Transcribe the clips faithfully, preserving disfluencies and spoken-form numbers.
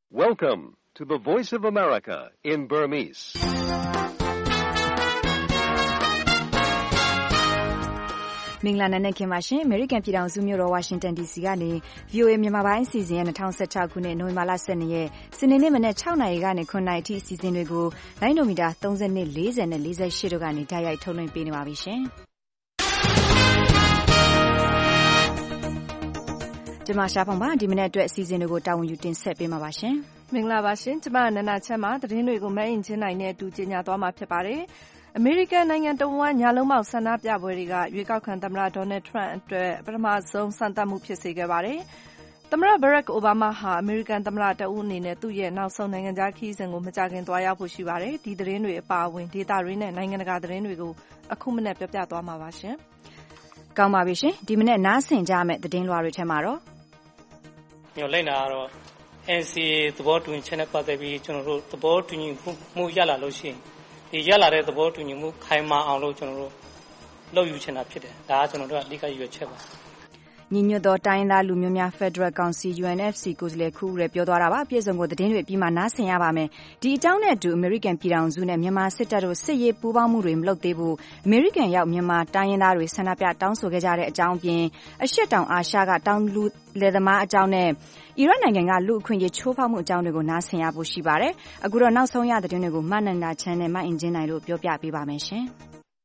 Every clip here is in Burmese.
Welcome to the Voice of America in Burmese. ။မင်္ဂလာနံနက်ခင်းပါရှင်။ American ပြည်ထောင်စုမြို့တော် Washington ဒီ စီ ကနေ V O A မြန်မာပိုင်းအစီအစဉ်ရဲ့၂၀၁၆ခုနှစ်နိုဝင်ဘာလ၁၂ရက်စနေနေ့မနက်၆နာရီကနေ၇နာရီအထိအစီအစဉ်တွေကိုလိုင်းဒိုမီတာ၃၂ ၄၀နဲ့၄၈တို့ကနေတိုက်ရိုက်ထုတ်လွှင့်ပေးနေပါပြီရှင်။ကျွန်မရှားဖောင်ပါဒီမနက်အတွက်အစီအစဉ်တွေကိုတာဝန်ယူတင်ဆက်ပေးမှာပါရှင်။မင်္ဂလာပါရှင်။ကျွန်မနန္ဒချမ်းပါသတင်းတွေကိုမအင်ချင်းနိုင်နဲ့အတူကြီးညာသွားမှာဖြစ်ပါတယ်။အမေရိကန်နိုင်ငံတဝန်းညာလုံးပေါက်ဆန္ဒပြပွဲတွေကရွေးကောက်ခံသမ္မတဒေါ်နယ်ထရန့်အတွက်ပထမဆုံးစံတတ်မှုဖြစ်စေခဲ့ပါတယ်။သမ္မတဘရက်အိုဘားမားဟာအမေရိကန်သမ္မတတဦးအနေနဲ့သူ့ရဲ့နောက်ဆုံးနိုင်ငံခြားခရီးစဉ်ကိုမကြာခင်သွားရောက်ဖို့ရှိပါတယ်။ဒီသတင်းတွေအပါအဝင်ဒေသတွင်းနဲ့နိုင်ငံတကာသတင်းတွေကိုအခုမနက်ပြောပြသွားမှာပါရှင်။ကောင်းပါပြီရှင်။ဒီမနက်နားဆင်ကြမယ့်သတင်းလွှာတွေထဲမှာတော့ညလိုက်တာကတော့ N C A သဘောတူညီချက်နဲ့ပတ်သက်ပြီးကျွန်တော်တို့သဘောတူညီမှုရလာလို့ရှိရင်ဒီရလာတဲ့သဘောတူညီမှုခိုင်မာအောင်လို့ကျွန်တော်တို့လုပ်ယူချင်တာဖြစ်တယ်။ဒါကကျွန်တော်တို့အဓိကရည်ရွယ်ချက်ပါ။ညီညွတ်သောတိုင်းသားလူမျိုးများ Federal Council U N F C ကိုယ်စားလှယ်ခုရဲပြောသွားတာပါ။ပြည်စုံကိုသတင်းတွေပြီးမှနားဆင်ရပါမယ်။ဒီအကြောင်းနဲ့အတူ American ပြည်ထောင်စုနဲ့မြန်မာစစ်တပ်တို့စစ်ရေးပူးပေါင်းမှုတွေမလုပ်သေးဘူး။ American ရောက်မြန်မာတိုင်းရင်းသားတွေဆန္ဒပြတောင်းဆိုခဲ့ကြတဲ့အကြောင်းအပြင်အရှက်တောင်အာရှကတောင်လူလယ်သမားအကြောင်းနဲ့အီရတ်နိုင်ငံကလူအခွင့်အရေးချိုးဖောက်မှုအကြောင်းတွေကိုနားဆင်ရဖို့ရှိပါတယ်။အခုတော့နောက်ဆုံးရသတင်းတွေကိုမနန္ဒာချမ်းနဲ့မအင်ဂျင်နိုင်တို့ပြောပြပေးပါမယ်ရှင်။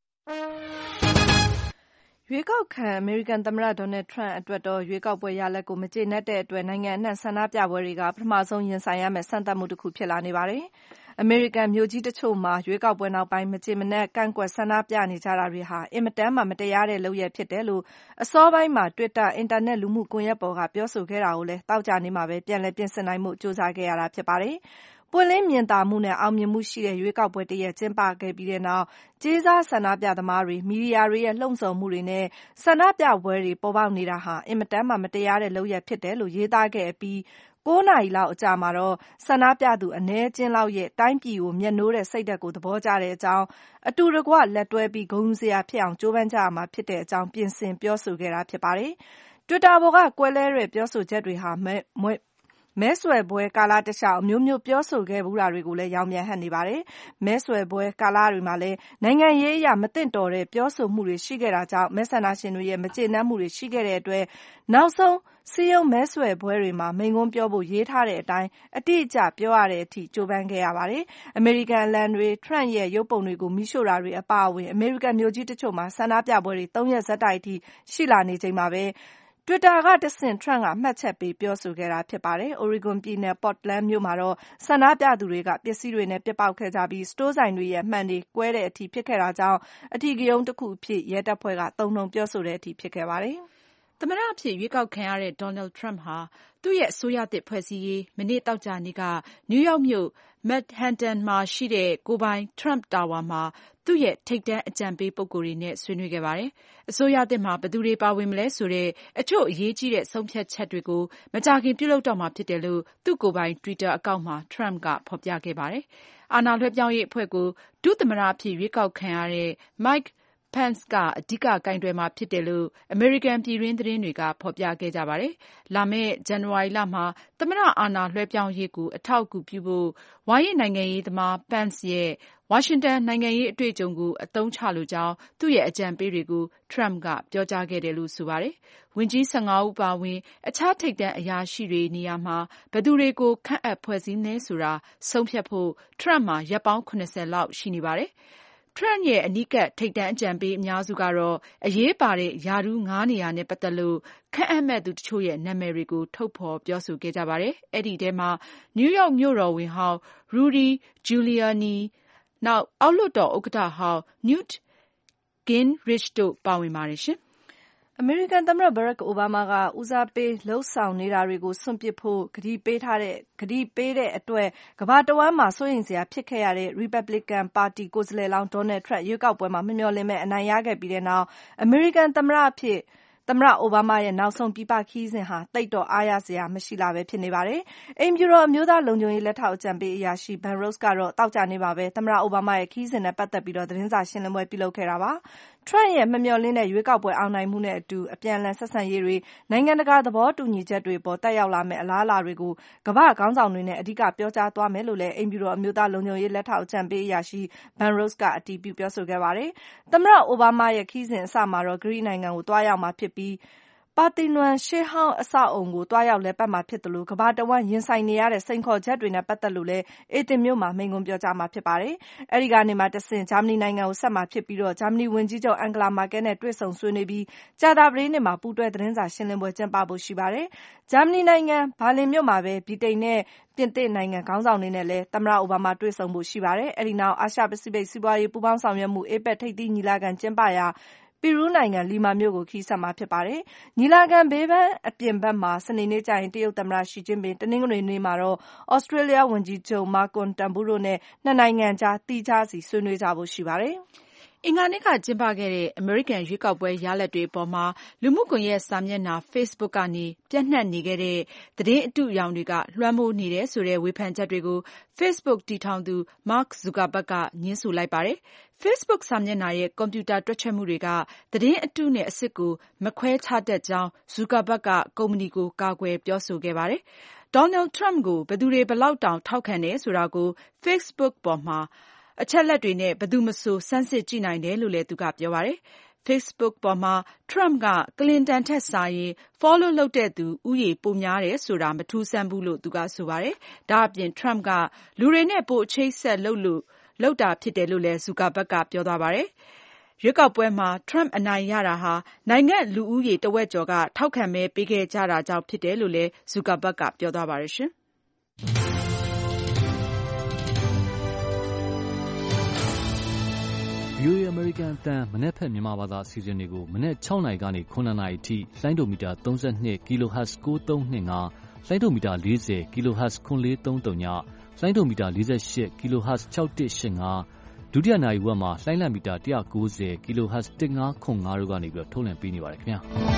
ရွေးကောက်ခံအမေရိကန်သမ္မတဒေါ်နယ်ထရန့်အတွက်တော့ရွေးကောက်ပွဲရလဒ်ကိုမကျေနပ်တဲ့အတွက်နိုင်ငံအနှံ့ဆန္ဒပြပွဲတွေကပထမဆုံးရင်ဆိုင်ရမယ့်စံတတ်မှုတစ်ခုဖြစ်လာနေပါတယ်။အမေရိကန်မြို့ကြီးတချို့မှာရွေးကောက်ပွဲနောက်ပိုင်းမကျေမနပ်ကန့်ကွက်ဆန္ဒပြနေကြတာတွေဟာအင်မတန်မှမတရားတဲ့လုပ်ရပ်ဖြစ်တယ်လို့အစောပိုင်းမှာ Twitter အင်တာနက်လူမှုကွန်ရက်ပေါ်ကပြောဆိုခဲ့တာကိုလည်းသောကြာနေ့မှာပဲပြန်လည်ပြင်ဆင်နိုင်မှုစ조사ခဲ့ရတာဖြစ်ပါတယ်။ပွင့်လင်းမြင်သာမှုနဲ့အောင်မြင်မှုရှိတဲ့ရွေးကောက်ပွဲတရက်ကျင်းပခဲ့ပြီးတဲ့နောက်ကြေးစားဆန္ဒပြသမားတွေမီဒီယာတွေရဲ့လှုံ့ဆော်မှုတွေနဲ့ဆန္ဒပြပွဲတွေပေါ်ပေါက်နေတာဟာအင်မတန်မှမတရားတဲ့လုပ်ရပ်ဖြစ်တယ်လို့ရေးသားခဲ့ပြီး၉နာရီလောက်အကြာမှာတော့ဆန္ဒပြသူအနည်းကျဉ်းလောက်ရဲ့တိုင်းပြည်ကိုမျက်နှိုးတဲ့စိတ်ဓာတ်ကိုသဘောကျတဲ့အကြောင်းအတူတကွလက်တွဲပြီးဂုဏ်ယူစရာဖြစ်အောင်ကြိုးပမ်းကြရမှာဖြစ်တဲ့အကြောင်းပြင်ဆင်ပြောဆိုခဲ့တာဖြစ်ပါတယ်။ Twitter ပေါ်ကကွဲလဲတဲ့ပြောဆိုချက်တွေဟာမဲဆွယ်ပွဲကာလတလျှောက်အမျိုးမျိုးပြောဆိုခဲ့ဘူးတာတွေကိုလည်းရောင်ပြန်ဟပ်နေပါတယ်။မဲဆွယ်ပွဲကာလတွေမှာလည်းနိုင်ငံရေးအရမသင့်တော်တဲ့ပြောဆိုမှုတွေရှိခဲ့တာကြောင့်မဲဆန္ဒရှင်တွေရဲ့မကျေနပ်မှုတွေရှိခဲ့တဲ့အတွက်နောက်ဆုံးစည်းရုံးမဲဆွယ်ပွဲတွေမှာမိန့်ခွန်းပြောဖို့ရေးထားတဲ့အတိုင်းအတိအကျပြောရတဲ့အထိကြိုးပမ်းခဲ့ရပါတယ်။အမေရိကန်အလံတွေထရန့်ရဲ့ရုပ်ပုံတွေကိုမီးရှို့တာတွေအပါအဝင်အမေရိကန်မြို့ကြီးတချို့မှာဆန္ဒပြပွဲတွေသုံးရက်ဆက်တိုက်အထိရှိလာနေချိန်မှာပဲTwitter ကတဆင့်ထရန့်ကမှတ်ချက်ပေးပြောဆိုခဲ့တာဖြစ်ပါတယ်။ Oregon ပြည်နယ် Portland မြို့မှာတော့ဆန္ဒပြသူတွေကပစ္စည်းတွေနဲ့ပစ်ပေါက်ခဲ့ကြပြီးစတိုးဆိုင်တွေရဲ့မှန်တွေကွဲတဲ့အထိဖြစ်ခဲ့တာကြောင့်အထီးကရုဏ်းတစ်ခုအဖြစ်ရဲတပ်ဖွဲ့ကသုံးနှုန်းပြောဆိုတဲ့အထိဖြစ်ခဲ့ပါတယ်။သမ္မတအဖြစ်ရွေးကောက်ခံရတဲ့ Donald Trump ဟာသူ့ရဲ့အစိုးရသစ်ဖွဲ့စည်းရေးမနေ့သောကြာနေ့ကနယူးယောက်မြို့ Manhattan မှာရှိတဲ့ကိုယ်ပိုင် Trump Tower မှာသူ့ရဲ့ထိပ်တန်းအကြံပေးပုဂ္ဂိုလ်တွေနဲ့ဆွေးနွေးခဲ့ပါတယ်။အစိုးရသစ်မှာဘယ်သူတွေပါဝင်မလဲဆိုတဲ့အချို့အရေးကြီးတဲ့ဆုံးဖြတ်ချက်တွေကိုမကြာခင်ပြုလုပ်တော့မှာဖြစ်တယ်လို့သူ့ကိုယ်ပိုင် Twitter အကောင့်မှာ Trump ကဖော်ပြခဲ့ပါတယ်။အာဏာလွှဲပြောင်းရေးအဖွဲ့ကိုဒုသမ္မတအဖြစ်ရွေးကောက်ခံရတဲ့ Mike Pence ကအဓိကကိုင်တွယ်မှာဖြစ်တယ်လို့အမေရိကန်ပြည်တွင်းသတင်းတွေကဖော်ပြခဲ့ကြပါတယ်။လာမယ့်ဇန်နဝါရီလမှာသမ္မတအာဏာလွှဲပြောင်းရေးကိုအထောက်အကူပြုဖို့ဝါရင့်နိုင်ငံရေးသမား Pence ရဲ့ဝါရှင်တန်နိုင်ငံရေးအတွေ့အကြုံကိုအသုံးချလိုကြောင်းသူ့ရဲ့အကြံပေးတွေကို Trump ကပြောကြားခဲ့တယ်လို့ဆိုပါတယ်။ဝန်ကြီး၁၅ဦးပါဝင်အခြားထိပ်တန်းအရာရှိတွေနေရာမှာဘယ်သူတွေကိုခန့်အပ်ဖွဲ့စည်းလဲဆိုတာဆုံးဖြတ်ဖို့ Trump မှာရက်ပေါင်း၇၀လောက်ရှိနေပါတယ်။ Trump ရဲ့အနီးကပ်ထိပ်တန်းအကြံပေးအများစုကတော့အရေးပါတဲ့ရာထူးငါးနေရာနဲ့ပတ်သက်လို့ခန့်အပ်မယ့်သူတချို့ရဲ့နာမည်တွေကိုထုတ်ဖော်ပြောဆိုခဲ့ကြပါတယ်။အဲဒီထဲမှာနယူးယောက်မြို့တော်ဝန်ဟောင်း Rudy Giuliani နောက်အောက်လွှတ်တော်ဥက္ကဋ္ဌဟောင်း Newt Gingrich တို့ပါဝင်ပါတယ်ရှင်။အမေရိကန်သမ္မတဘရက်အိုဘားမားကဦးစားပေးလုပ်ဆောင်နေတာတွေကိုစွန့်ပစ်ဖို့ကတိပေးထားတဲ့ကတိပေးတဲ့အတွက်ကမ္ဘာတဝန်းမှာစိုးရိမ်စရာဖြစ်ခဲ့ရတဲ့ Republican ပါတီကိုယ်စားလှယ်လောင်း Donald Trump ရွေးကောက်ပွဲမှာမမျှော်လင့်မဲ့အနိုင်ရခဲ့ပြီးတဲ့နောက်အမေရိကန်သမ္မတအဖြစ်သမ္မတအိုဘားမားရဲ့နောက်ဆုံးပြည်ပခရီးစဉ်ဟာသိပ်တော့အားရစရာမရှိလာပဲဖြစ်နေပါတယ်။အိမ်ဖြူတော်အမျိုးသားလုံခြုံရေးလက်ထောက်အကြံပေးအရာရှိ Ben Rhodes ကတော့သောကြာနေ့မှာပဲသမ္မတအိုဘားမားရဲ့ခရီးစဉ်နဲ့ပတ်သက်ပြီးတော့သတင်းစာရှင်းလင်းပွဲပြုလုပ်ခဲ့တာပါ။ Trump ရဲ့မမျှော်လင့်တဲ့ရွေးကောက်ပွဲအောင်နိုင်မှုနဲ့အတူအပြန်အလှန်ဆက်ဆံရေးတွေနိုင်ငံတကာသဘောတူညီချက်တွေပေါ်တက်ရောက်လာမယ့်အလားအလာတွေကိုကမ္ဘာ့ခေါင်းဆောင်တွေနဲ့အဓိကပြောကြားသွားမယ်လို့လည်းအိမ်ဖြူတော်အမျိုးသားလုံခြုံရေးလက်ထောက်အကြံပေးအရာရှိ Ben Rhodes ကအတည်ပြုပြောဆိုခဲ့ပါတယ်။သမ္မတအိုဘားမားရဲ့ခရီးစဉ်အစမှာတော့ဂရိနိုင်ငံကိုသွားရောက်မှာဖြစ်ပြီးပါတီနွန်ရှေးဟောင်းအဆောက်အုံကိုတွားရောက်လည်ပတ်မှာဖြစ်သလိုကမ္ဘာတဝန်းရင်ဆိုင်နေရတဲ့စိန်ခေါ်ချက်တွေနဲ့ပတ်သက်လို့လည်းအေသင်မြို့မှာမိန့်ခွန်းပြောကြားမှာဖြစ်ပါတယ်။အဲဒီကနေမှတဆင့်ဂျာမနီနိုင်ငံကိုဆက်မှာဖြစ်ပြီးတော့ဂျာမနီဝန်ကြီးချုပ်အန်ဂလာမာကဲနဲ့တွေ့ဆုံဆွေးနွေးပြီးကြာသပတေးနေ့မှာပူးတွဲသတင်းစာရှင်းလင်းပွဲကျင်းပဖို့ရှိပါတယ်။ဂျာမနီနိုင်ငံဘာလင်မြို့မှာပဲဗြိတိန်နဲ့ပြင်သစ်နိုင်ငံခေါင်းဆောင်တွေနဲ့လည်းသမ္မတအိုဘားမားတွေ့ဆုံဖို့ရှိပါတယ်။အဲဒီနောက်အာရှပစိဖိတ်စီးပွားရေးပူးပေါင်းဆောင်ရွက်မှု အေပက် ထိပ်သီးညီလာခံကျင်းပရာပီရူးနိုင်ငံလီမာမြို့ကိုခရီးဆက်မှာဖြစ်ပါတယ်။ညီလာခံဘေးပန်းအပြင်ဘက်မှာစနေနေ့ကျရင်တရုတ်သမ္မတရှီကျင်းပင်တနင်္ဂနွေနေ့မှာတော့ဩစတြေးလျဝန်ကြီးချုပ်မာကွန်တန်ဘူးတို့နဲ့နှစ်နိုင်ငံကြားသီးခြားစီဆွေးနွေးကြဖို့ရှိပါတယ်။အင်္ဂါနေ့ကကျင်းပခဲ့တဲ့အမေရိကန်ရွေးကောက်ပွဲရလဒ်တွေအပေါ်မှာလူမှုကွန်ရက်စာမျက်နှာ Facebook ကနေပြန့်နှံ့နေခဲ့တဲ့သတင်းအတုအယောင်တွေကလွှမ်းမိုးနေတယ်ဆိုတဲ့ဝေဖန်ချက်တွေကို Facebook တည်ထောင်သူ Mark Zuckerberg ကငြင်းဆိုလိုက်ပါတယ်။ Facebook စာမျက်နှာရဲ့ကွန်ပျူတာတွက်ချက်မှုတွေကသတင်းအတုနဲ့အစစ်ကိုမခွဲခြားတတ်ကြောင်း Zuckerberg ကကုမ္ပဏီကိုကာကွယ်ပြောဆိုခဲ့ပါတယ်။ Donald Trump ကိုဘယ်သူတွေဘယ်လောက်တောင်ထောက်ခံတယ်ဆိုတာကို Facebook ပေါ်မှာအချက်လက်တွေနဲ့ဘယ်သူမဆိုစမ်းစစ်ကြည့်နိုင်တယ်လို့လည်းသူကပြောပါတယ်။ Facebook ပေါ်မှာ Trump က Clinton ထက်စာရင် Follow လုပ်တဲ့သူဦးရေပိုများတယ်ဆိုတာမထူးဆန်းဘူးလို့သူကဆိုပါတယ်။ဒါ့အပြင် Trump ကလူတွေနဲ့ပိုအချိတ်အဆက်လုပ်လို့လုပ်တာဖြစ်တယ်လို့လည်း Zuckerberg ကပြောသွားပါတယ်။ရွေးကောက်ပွဲမှာ Trump အနိုင်ရတာဟာနိုင်ငံလူဦးရေတဝက်ကျော်ကထောက်ခံမဲပေးခဲ့ကြတာကြောင့်ဖြစ်တယ်လို့လည်း Zuckerberg ကပြောသွားပါတယ်ရှင်။ဗွီအိုအေ အမေရိကန်အသံမနက်ဖြန်မြန်မာဘာသာအစီအစဉ်တွေကိုမနက်၆နာရီကနေ၇နာရီအထိလိုင်းဒိုမီတာ၃၂ kHz ၉၃၂၅လိုင်းဒိုမီတာ၄၀ kHz ၇၄၃၃ညလိုင်းဒိုမီတာ၄၈ kHz ၆၁၈၅ဒုတိယနာရီဝက်မှာလိုင်းလံမီတာ၁၉၀ kHz ၁၅၇၅တို့ကနေပြီးတော့ထုတ်လွှင့်ပေးနေပါတယ်ခင်ဗျာ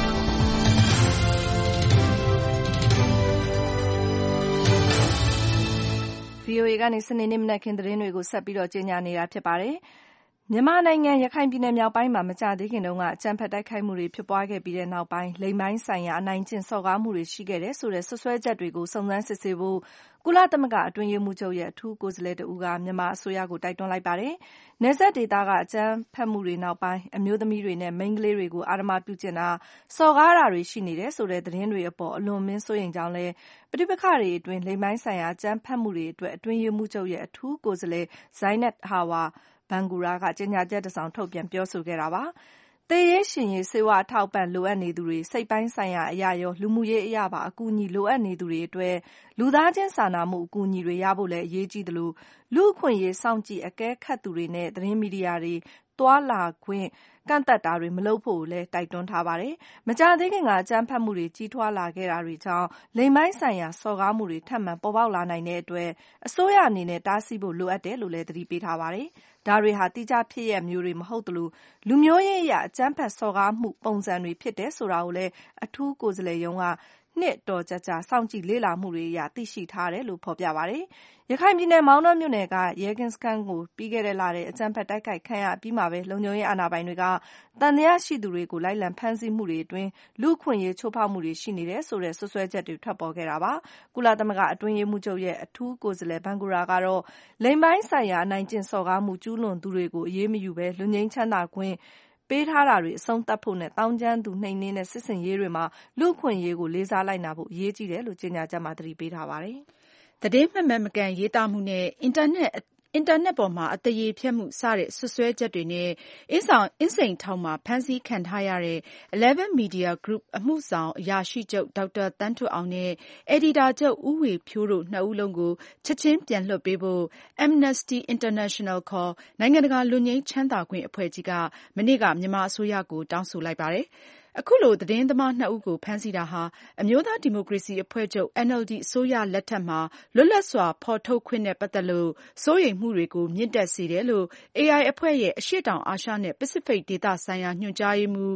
ဗွီအိုအေကနေစနေနေ့မနက်ခင်းသတင်းတွေကိုဆက်ပြီးတော့ကြေညာနေတာဖြစ်ပါတယ်။မြန်မာနိုင်ငံရခိုင်ပြည်နယ်မြောက်ပိုင်းမှာမကြာသေးခင်တုန်းကအကြမ်းဖက်တိုက်ခိုက်မှုတွေဖြစ်ပွားခဲ့ပြီးတဲ့နောက်ပိုင်းလိင်ပိုင်းဆိုင်ရာအနိုင်ကျင့်စော်ကားမှုတွေရှိခဲ့တယ်ဆိုတဲ့စွပ်စွဲချက်တွေကိုစုံစမ်းစစ်ဆေးဖို့ကုလသမဂ္ဂအတွင်းရေးမှူးချုပ်ရဲ့အထူးကိုယ်စားလှယ်တဦးကမြန်မာအစိုးရကိုတိုက်တွန်းလိုက်ပါတယ်။နယ်စပ်ဒေသကအကြမ်းဖက်မှုတွေနောက်ပိုင်းအမျိုးသမီးတွေနဲ့မိန်းကလေးတွေကိုအာဓမ္မပြုကျင့်တာစော်ကားတာတွေရှိနေတယ်ဆိုတဲ့သတင်းတွေအပေါ်အလွန်မင်းစိုးရိမ်ကြောင်းလဲပဋိပက္ခတွေအတွင်းလိင်ပိုင်းဆိုင်ရာအကြမ်းဖက်မှုတွေအတွက်အတွင်းရေးမှူးချုပ်ရဲ့အထူးကိုယ်စားလှယ် Zeinat Hawaဘန်ဂူရာကကြေညာချက်တစ်စောင်ထုတ်ပြန်ပြောဆိုခဲ့တာပါ။သေရေးရှင်ရေးဆေးဝါးအထောက်ပံ့လိုအပ်နေသူတွေစိတ်ပိုင်းဆိုင်ရာအရာရောလူမှုရေးအရာပါအကူအညီလိုအပ်နေသူတွေအတွက်လူသားချင်းစာနာမှုအကူအညီတွေရဖို့လည်းအရေးကြီးသလိုလူ့အခွင့်အရေးစောင့်ကြည့်အကဲခတ်သူတွေနဲ့သတင်းမီဒီယာတွေသွားလာခွင့်ကန့်သတ်တာတွေမလုပ်ဖို့လည်းတိုက်တွန်းထားပါတယ်။မကြာသေးခင်ကအကြမ်းဖက်မှုတွေကြီးထွားလာခဲ့တာတွေကြောင့်လိင်ပိုင်းဆိုင်ရာစော်ကားမှုတွေထပ်မံပေါ်ပေါက်လာနိုင်တဲ့အတွက်အစိုးရအနေနဲ့တားဆီးဖို့လိုအပ်တယ်လို့လည်းသတိပေးထားပါတယ်။ဒါတွေဟာတိကျဖြစ်ရပ်မျိုးတွေမဟုတ်သလိုလူမျိုးရေးအရအကြမ်းဖက်စော်ကားမှုပုံစံတွေဖြစ်တယ်ဆိုတာကိုလည်းအထူးကိုယ်စားလှယ်ရုံးကနှစ်တော်ကြာကြာစောင့်ကြည့်လေ့လာမှုတွေအရသိရှိထားတယ်လို့ဖော်ပြပါတယ်။ရခိုင်ပြည်နယ်မောင်တောမြို့နယ်ကရဲကင်းစခန်းကိုပြီးခဲ့တဲ့လထဲအကြမ်းဖက်တိုက်ခိုက်ခံရပြီးမှပဲလုံခြုံရေးအာဏာပိုင်တွေကတန်တရားရှိသူတွေကိုလိုက်လံဖမ်းဆီးမှုတွေအတွင်းလူ့အခွင့်အရေးချိုးဖောက်မှုတွေရှိနေတယ်ဆိုတဲ့ဆွဆွဲချက်တွေထွက်ပေါ်ခဲ့တာပါ။ကုလသမဂ္ဂအတွင်းရေးမှူးချုပ်ရဲ့အထူးကိုယ်စားလှယ်ဘန်ဂူရာကတော့လိင်ပိုင်းဆိုင်ရာအနိုင်ကျင့်စော်ကားမှုကျူးလွန်သူတွေကိုအရေးမယူဘဲလူငြိမ်းချမ်းသာခွင့်ပေးထားတာတွေအဆုံးသတ်ဖို့နဲ့တောင်းကျမ်းသူနှိမ်နင်းတဲ့စစ်ဆင်ရေးတွေမှာလူ့အခွင့်အရေးကိုလေးစားလိုက်နာဖို့အရေးကြီးတယ်လို့ကြေညာချက်မှာသတိပေးထားပါတယ်။သတင်းမှန်မှန်မကန်ရေးသားမှုနဲ့အင်တာနက်အင်တာနက်ပေါ်မှာအသရေဖျက်မှုစတဲ့ဆွဆွဲချက်တွေနဲ့အင်းဆောင်အင်းစိန်ထောင်မှာဖမ်းဆီးခံထားရတဲ့ Eleven Media Group အမှုဆောင်အရာရှိချုပ်ဒေါက်တာသန်းထွဋ်အောင်နဲ့အယ်ဒီတာချုပ်ဦးဝေဖြိုးတို့နှစ်ဦးလုံးကိုချက်ချင်းပြန်လွှတ်ပေးဖို့ Amnesty International ခေါ်နိုင်ငံတကာလွတ်ငြိမ်းချမ်းသာခွင့်အဖွဲ့ကြီးကမနေ့ကမြန်မာအစိုးရကိုတောင်းဆိုလိုက်ပါတယ်။အခုလိုသတင်းသမားနှစ်ဦးကိုဖမ်းဆီးတာဟာအမျိုးသားဒီမိုကရေစီအဖွဲ့ချုပ် N L D အစိုးရလက်ထက်မှာလွတ်လပ်စွာဖော်ထုတ်ခွင့်နဲ့ပတ်သက်လို့စိုးရိမ်မှုတွေကိုမြင့်တက်စေတယ်လို့ A I အဖွဲ့ရဲ့အရှေ့တောင်အာရှနဲ့ပစိဖိတ်ဒေသဆိုင်ရာညွှန်ကြားရေးမှူး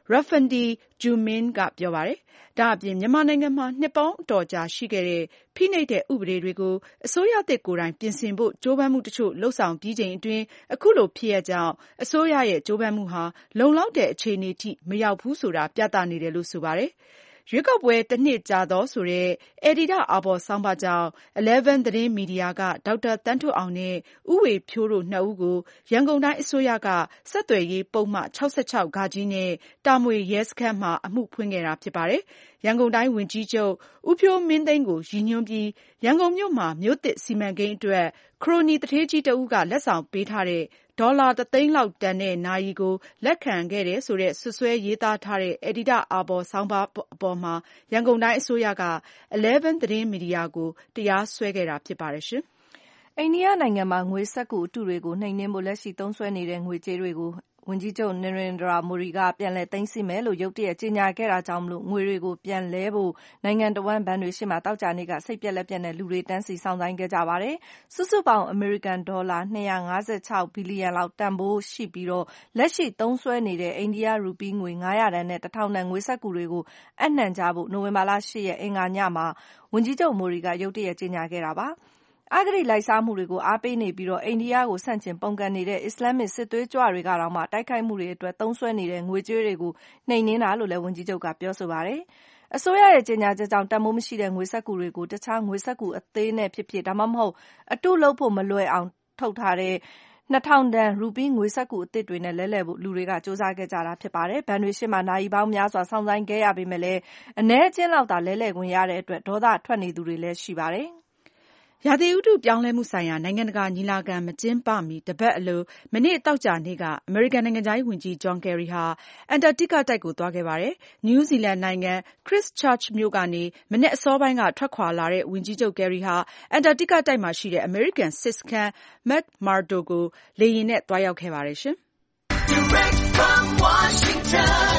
Rafandi Jumin ကပြောပါတယ်။ ဒါ့အပြင်မြန်မာနိုင်ငံမှာနှစ်ပေါင်းအတော်ကြာရှိခဲ့တဲ့ဖိနှိပ်တဲ့ဥပဒေတွေကိုအစိုးရသစ်ကိုယ်တိုင်ပြင်ဆင်ဖို့ကြိုးပမ်းမှုတချို့လုပ်ဆောင်ပြီးချိန်အတွင်းအခုလိုဖြစ်ရပ်ကြောင့်အစိုးရရဲ့ကြိုးပမ်းမှုဟာလုံလောက်တဲ့အခြေအနေထိမရောက်ဘူးဆိုတာပြသနေတယ်လို့ဆိုပါတယ်။ ရွေးကောက်ပွဲတစ်နှစ်ကြာသောဆိုတဲ့ အယ်ဒီတာအာဘော်ဆောင်းပါးကြောင့် Eleven သတင်းမီဒီယာကဒေါက်တာသန်းထွဋ်အောင်နဲ့ ဦးဝေဖြိုးတို့နှစ်ဦးကိုရန်ကုန်တိုင်းအစိုးရကဆက်သွယ်ရေးပုဒ်မ ၆၆(ဃ) နဲ့တာမွေရဲစခန်းမှာအမှုဖွင့်ခဲ့တာဖြစ်ပါတယ်။ ရန်ကုန်တိုင်းဝန်ကြီးချုပ်ဦးဖြိုးမင်းသိန်းကိုရည်ညွှန်းပြီးရန်ကုန်မြို့မှာမြို့သစ်စီမံကိန်းအတွက်ခရိုနီသူဌေးကြီးတဦးကလက်ဆောင်ပေးထားတဲ့ဒေါ်လာတစ်သိန်းလောက်တန်တဲ့နာရီကိုလက်ခံခဲ့တယ်ဆိုတဲ့စွပ်စွဲရေးသားထားတဲ့အယ်ဒီတာအာဘော်ဆောင်းပါးအပေါ်မှာရန်ကုန်တိုင်းအစိုးရက Eleven သတင်းမီဒီယာကိုတရားစွဲခဲ့တာဖြစ်ပါတယ်။အိန္ဒိယနိုင်ငံမှာငွေစက္ကူအတုတွေကိုနှိမ်နင်းဖို့လက်ရှိသုံးစွဲနေတဲ့ငွေကြေးတွေကိုဝန်ကြီးချုပ် Narendra Modi ကပြန်လည်သိမ်းဆည်းမယ်လို့ရုတ်တရက်ကြေညာခဲ့တာကြောင့်ငွေတွေကိုပြန်လဲဖို့နိုင်ငံတဝှမ်းဘဏ်တွေရှေ့မှာသောကြာနေ့ကစိတ်ပျက်လက်ပျက်နဲ့လူတွေတန်းစီစောင့်ဆိုင်းခဲ့ကြပါတယ်။စုစုပေါင်းအမေရိကန်ဒေါ်လာနှစ်ရာငါးဆယ်ခြောက်ဘီလီယံလောက်တန်ဖိုးရှိပြီးလက်ရှိသုံးစွဲနေတဲ့အိန္ဒိယရူပီးငွေငါးရာတန်နဲ့တစ်ထောင်တန်ငွေစက္ကူတွေကိုအပ်နှံကြဖို့နိုဝင်ဘာလရှစ်ရက်အင်္ဂါညမှာဝန်ကြီးချုပ် Modi ကရုတ်တရက်ကြေညာခဲ့တာပါ။အဂတိလိုက်စားမှုတွေကိုအားပေးနေပြီးအိန္ဒိယကိုဆန့်ကျင်ပုန်ကန်နေတဲ့အစ္စလာမ်မစ်စစ်သွေးကြွတွေကတောင်မှတိုက်ခိုက်မှုတွေအတွက်သုံးစွဲနေတဲ့ငွေကြေးတွေကိုနှိမ်နင်းတာလို့လည်းဝန်ကြီးချုပ်ကပြောဆိုပါတယ်။အစိုးရရဲ့ကြေညာချက်ကြောင့်တန်ဖိုးမရှိတဲ့ငွေစက္ကူတွေကိုတခြားငွေစက္ကူအသေးနဲ့ဖြစ်ဖြစ်ဒါမှမဟုတ်အတုလုပ်ဖို့မလွယ်အောင်ထုတ်ထားတဲ့နှစ်ထောင်တန်ရူပီးငွေစက္ကူအသစ်တွေနဲ့လဲလှယ်ဖို့လူတွေကကြိုးစားခဲ့ကြတာဖြစ်ပါတယ်။ဘဏ်တွေရှေ့မှာနာရီပေါင်းများစွာစောင့်ဆိုင်းခဲ့ရပေမဲ့လည်းအနည်းအကျဉ်းလောက်သာလဲလှယ်ခွင့်ရတဲ့အတွက်ဒေါသထွက်နေသူတွေလည်းရှိပါတယ်။ရာသီဥတုပြောင်းလဲမှုဆိုင်ရာနိုင်ငံတကာညီလာခံမကျင်းပမီတပတ်အလိုမနေ့သောကြာနေ့ကအမေရိကန်နိုင်ငံခြားရေးဝန်ကြီး John Kerry ဟာအန်တာတိကတိုက်ကိုသွားခဲ့ပါတယ်။ နယူးဇီလန်နိုင်ငံ Christchurch မြို့ကနေမနက်အစောပိုင်းကထွက်ခွာလာတဲ့ဝန်ကြီးချုပ် Kerry ဟာအန်တာတိကတိုက်မှာရှိတဲ့အမေရိကန်စစ်စခန်း McMurdo ကိုလေယာဉ်နဲ့သွားရောက်ခဲ့ပါတယ်။ Direct from Washington,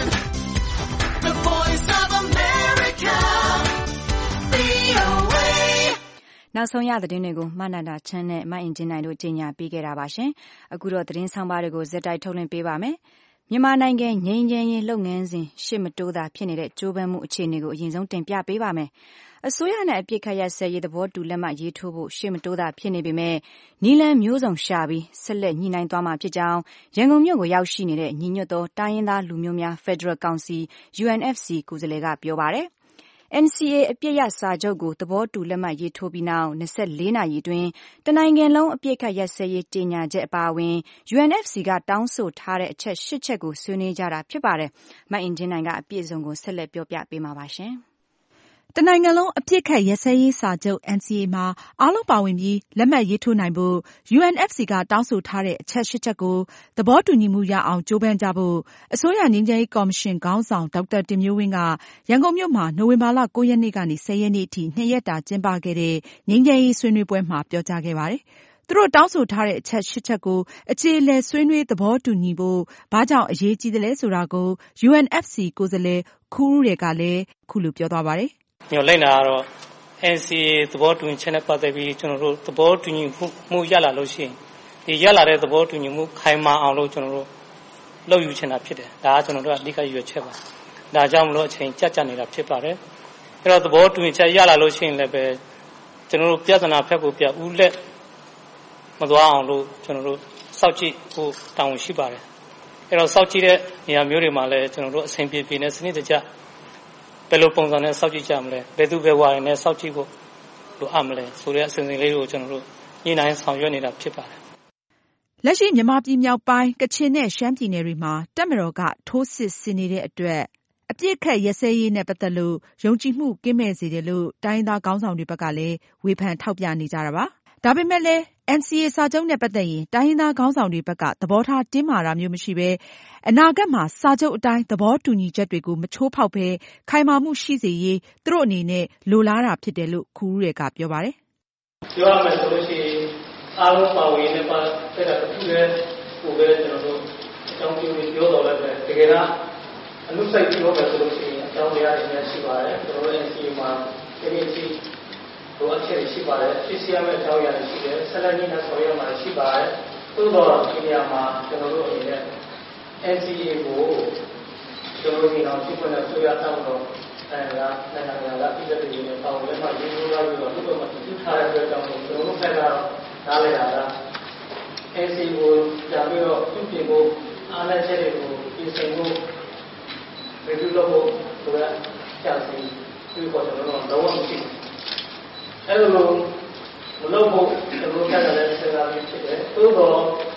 the voice of America, V O A နောက်ဆုံးရသတင်းတွေကိုမနန္ဒာချမ်းနဲ့မအင်ကြင်းနိုင်တို့ကြီးညာပေးခဲ့တာပါရှင်။အခုတော့သတင်းဆောင်ပါတွေကိုဇက်တိုက်ထုတ်လွှင့်ပေးပါမယ်။မြန်မာနိုင်ငံငြိမ်းချမ်းရေးလုပ်ငန်းစဉ်ရှေ့မတိုးတာဖြစ်နေတဲ့ကြိုးပမ်းမှုအခြေအနေကိုအရင်ဆုံးတင်ပြပေးပါမယ်။အစိုးရနဲ့အပြစ်ခတ်ရပ်စဲရေးသဘောတူလက်မှတ်ရေးထိုးဖို့ရှေ့မတိုးတာဖြစ်နေပေမဲ့နီလန်မျိုးစုံရှာပြီးဆက်လက်ညှိနှိုင်းသွားမှာဖြစ်ကြောင်းရန်ကုန်မြို့ကိုရောက်ရှိနေတဲ့ညီညွတ်သောတိုင်းရင်းသားလူမျိုးများဖက်ဒရယ်ကောင်စီ U N F C ကိုယ်စားလှယ်ကပြောပါတယ်။ N C A အပစ်ရပ်စာချုပ်ကိုသဘောတူလက်မှတ်ရေးထိုးပြီးနောက်၂၄နာရီအတွင်းတနိုင်ငံလုံးအပစ်ခတ်ရပ်စဲရေးကြေညာချက်အပါအဝင် U N F C ကတောင်းဆိုထားတဲ့အချက်၈ချက်ကိုဆွေးနွေးကြတာဖြစ်ပါတယ်။မအင်ကြင်းနိုင်ကအပြည့်အစုံကိုဆက်လက်ပြောပြပေးမှာပါရှင်။တနိုင်ငံလုံးအပစ်အခတ်ရပ်စဲရေးစာချုပ် N C A မှာအားလုံးပါဝင်ပြီးလက်မှတ်ရေးထိုးနိုင်ဖို့ U N F C ကတောင်းဆိုထားတဲ့အချက်၈ချက်ကိုသဘောတူညီမှုရအောင်ကြိုးပမ်းကြဖို့အစိုးရငြိမ်းချမ်းရေးကော်မရှင်ခေါင်းဆောင်ဒေါက်တာတင်မျိုးဝင်းကရန်ကုန်မြို့မှာနိုဝင်ဘာလ၉ရက်နေ့ကနေ၁၀ရက်နေ့အထိနှစ်ရက်တာကျင်းပခဲ့တဲ့ငြိမ်းချမ်းရေးဆွေးနွေးပွဲမှာပြောကြားခဲ့ပါတယ်။သူတို့တောင်းဆိုထားတဲ့အချက်၈ချက်ကိုအကျေအလည်ဆွေးနွေးသဘောတူညီဖို့ဘာကြောင့်အရေးကြီးသလဲဆိုတာကို U N F C ကိုယ်စားလှယ်ခူးရူးရယ်ကလည်းအခုလိုပြောသွားပါတယ်။ညှို့လိုက်တာကတော့ N C A သဘောတူညီချက်နဲ့ပတ်သက်ပြီးကျွန်တော်တို့သဘောတူညီမှုရလာလို့ရှိရင်ဒီရလာတဲ့သဘောတူညီမှုခိုင်မာအောင်လို့ကျွန်တော်တို့လုပ်ယူချင်တာဖြစ်တယ်။ဒါကကျွန်တော်တို့အဓိကရွေးချက်ပါ။ဒါကြောင့်မလို့အချိန်ကြက်ကြက်နေတာဖြစ်ပါတယ်။အဲ့တော့သဘောတူညီချက်ရလာလို့ရှိရင်လည်းပဲကျွန်တော်တို့ပြဿနာဖက်ကိုပြဦးလက်မသွားအောင်လို့ကျွန်တော်တို့စောင့်ကြည့်ဖို့တောင်းရှိပါတယ်။အဲ့တော့စောင့်ကြည့်တဲ့နေရာမျိုးတွေမှာလည်းကျွန်တော်တို့အဆင်ပြေပြေနဲ့စနစ်တကျဘယ်လိုပုံစံနဲ့စောင့်ကြည့်ကြမလဲဘယ်သူဘယ်ဝါတွေနဲ့စောင့်ကြည့်ဖို့လိုအပ်မလဲဆိုတဲ့အစဉ်စဉ်လေးတွေကိုကျွန်တော်တို့ညှိနှိုင်းဆောင်ရွက်နေတာဖြစ်ပါတယ်။လက်ရှိမြန်မာပြည်မြောက်ပိုင်းကချင်နဲ့ရှမ်းပြည်နယ်တွေမှာတပ်မတော်ကထိုးစစ်ဆင်နေတဲ့အတွက်အပြစ်ခတ်ရပ်စဲရေးနဲ့ပတ်သက်လို့ယုံကြည်မှုကင်းမဲ့စေတယ်လို့တိုင်းရင်းသားခေါင်းဆောင်တွေဘက်ကလည်းဝေဖန်ထောက်ပြနေကြတာပါ။ဒါပေမဲ့လည်း N C A စာချုပ်နဲ့ပတ်သက်ရင်တိုင်းရင်းသားခေါင်းဆောင်တွေဘက်ကသဘောထားတင်းမာတာမျိုးမရှိဘဲအနာဂတ်မှာစာချုပ်အတိုင်းသဘောတူညီချက်တွေကိုမချိုးဖောက်ဘဲခိုင်မာမှုရှိစေရေးသူတို့အနေနဲ့လိုလားတာဖြစ်တယ်လို့ခူးရူးရယ်ကပြောပါတယ်။ပြောရမယ်ဆိုလို့ရှိရင်အားလုံးပါဝင်နေပါတဲ့တစ်ခုလည်းဟိုပဲကျွန်တော်တို့အကြောင်းပြုပြီးပြောတော်လည်းပဲတကယ်တော့အနုစိတ်ပြောမယ်ဆိုလို့ရှိရင်အကြောင်းတရားတွေလည်းရှိပါတယ်ကျွန်တော်တို့ N C A မှာဒီနေ့ဒီလိုအချက်ရှိပါတယ်ဖြစ်စီရမယ့်အကြောင်းအရာတွေရှိတယ်ဆက်လက်ညှိနှိုင်းဆောင်ရွက်မှာရှိပါတယ်သို့တော့ဒီနေရာမှာကျွန်တော်တို့အနေနဲ့ N C A ကိုကျွန်တော်တို့ကတော့ဖြစ်ခွင့်နဲ့ဆိုရအောင်တော့အဲဒါနိုင်ငံတကာကပြည်သူတွေနဲ့ပေါင်းလဲမှရေးလို့ရပြီးတော့ဒီလိုမှသူထားတဲ့အတွက်ကြောင့်ကျွန်တော်တို့ဖက်ကတော့နားလည်တာက A C ကိုကြာပြီးတော့ပြုပြင်ဖို့အားလည်းချက်တွေကိုပြင်ဆင်ဖို့ဘယ်လိုလုပ်ဖို့ဆိုတော့ကြာစီဒီပေါ်ကျွန်တော်တို့တော့မရှိဘူးအဲ့လိုမလုပ်ဖို့ကျွန်တော်တို့ကလည်းစဉ်းစားပြီးဖြစ်တယ်သို့တော့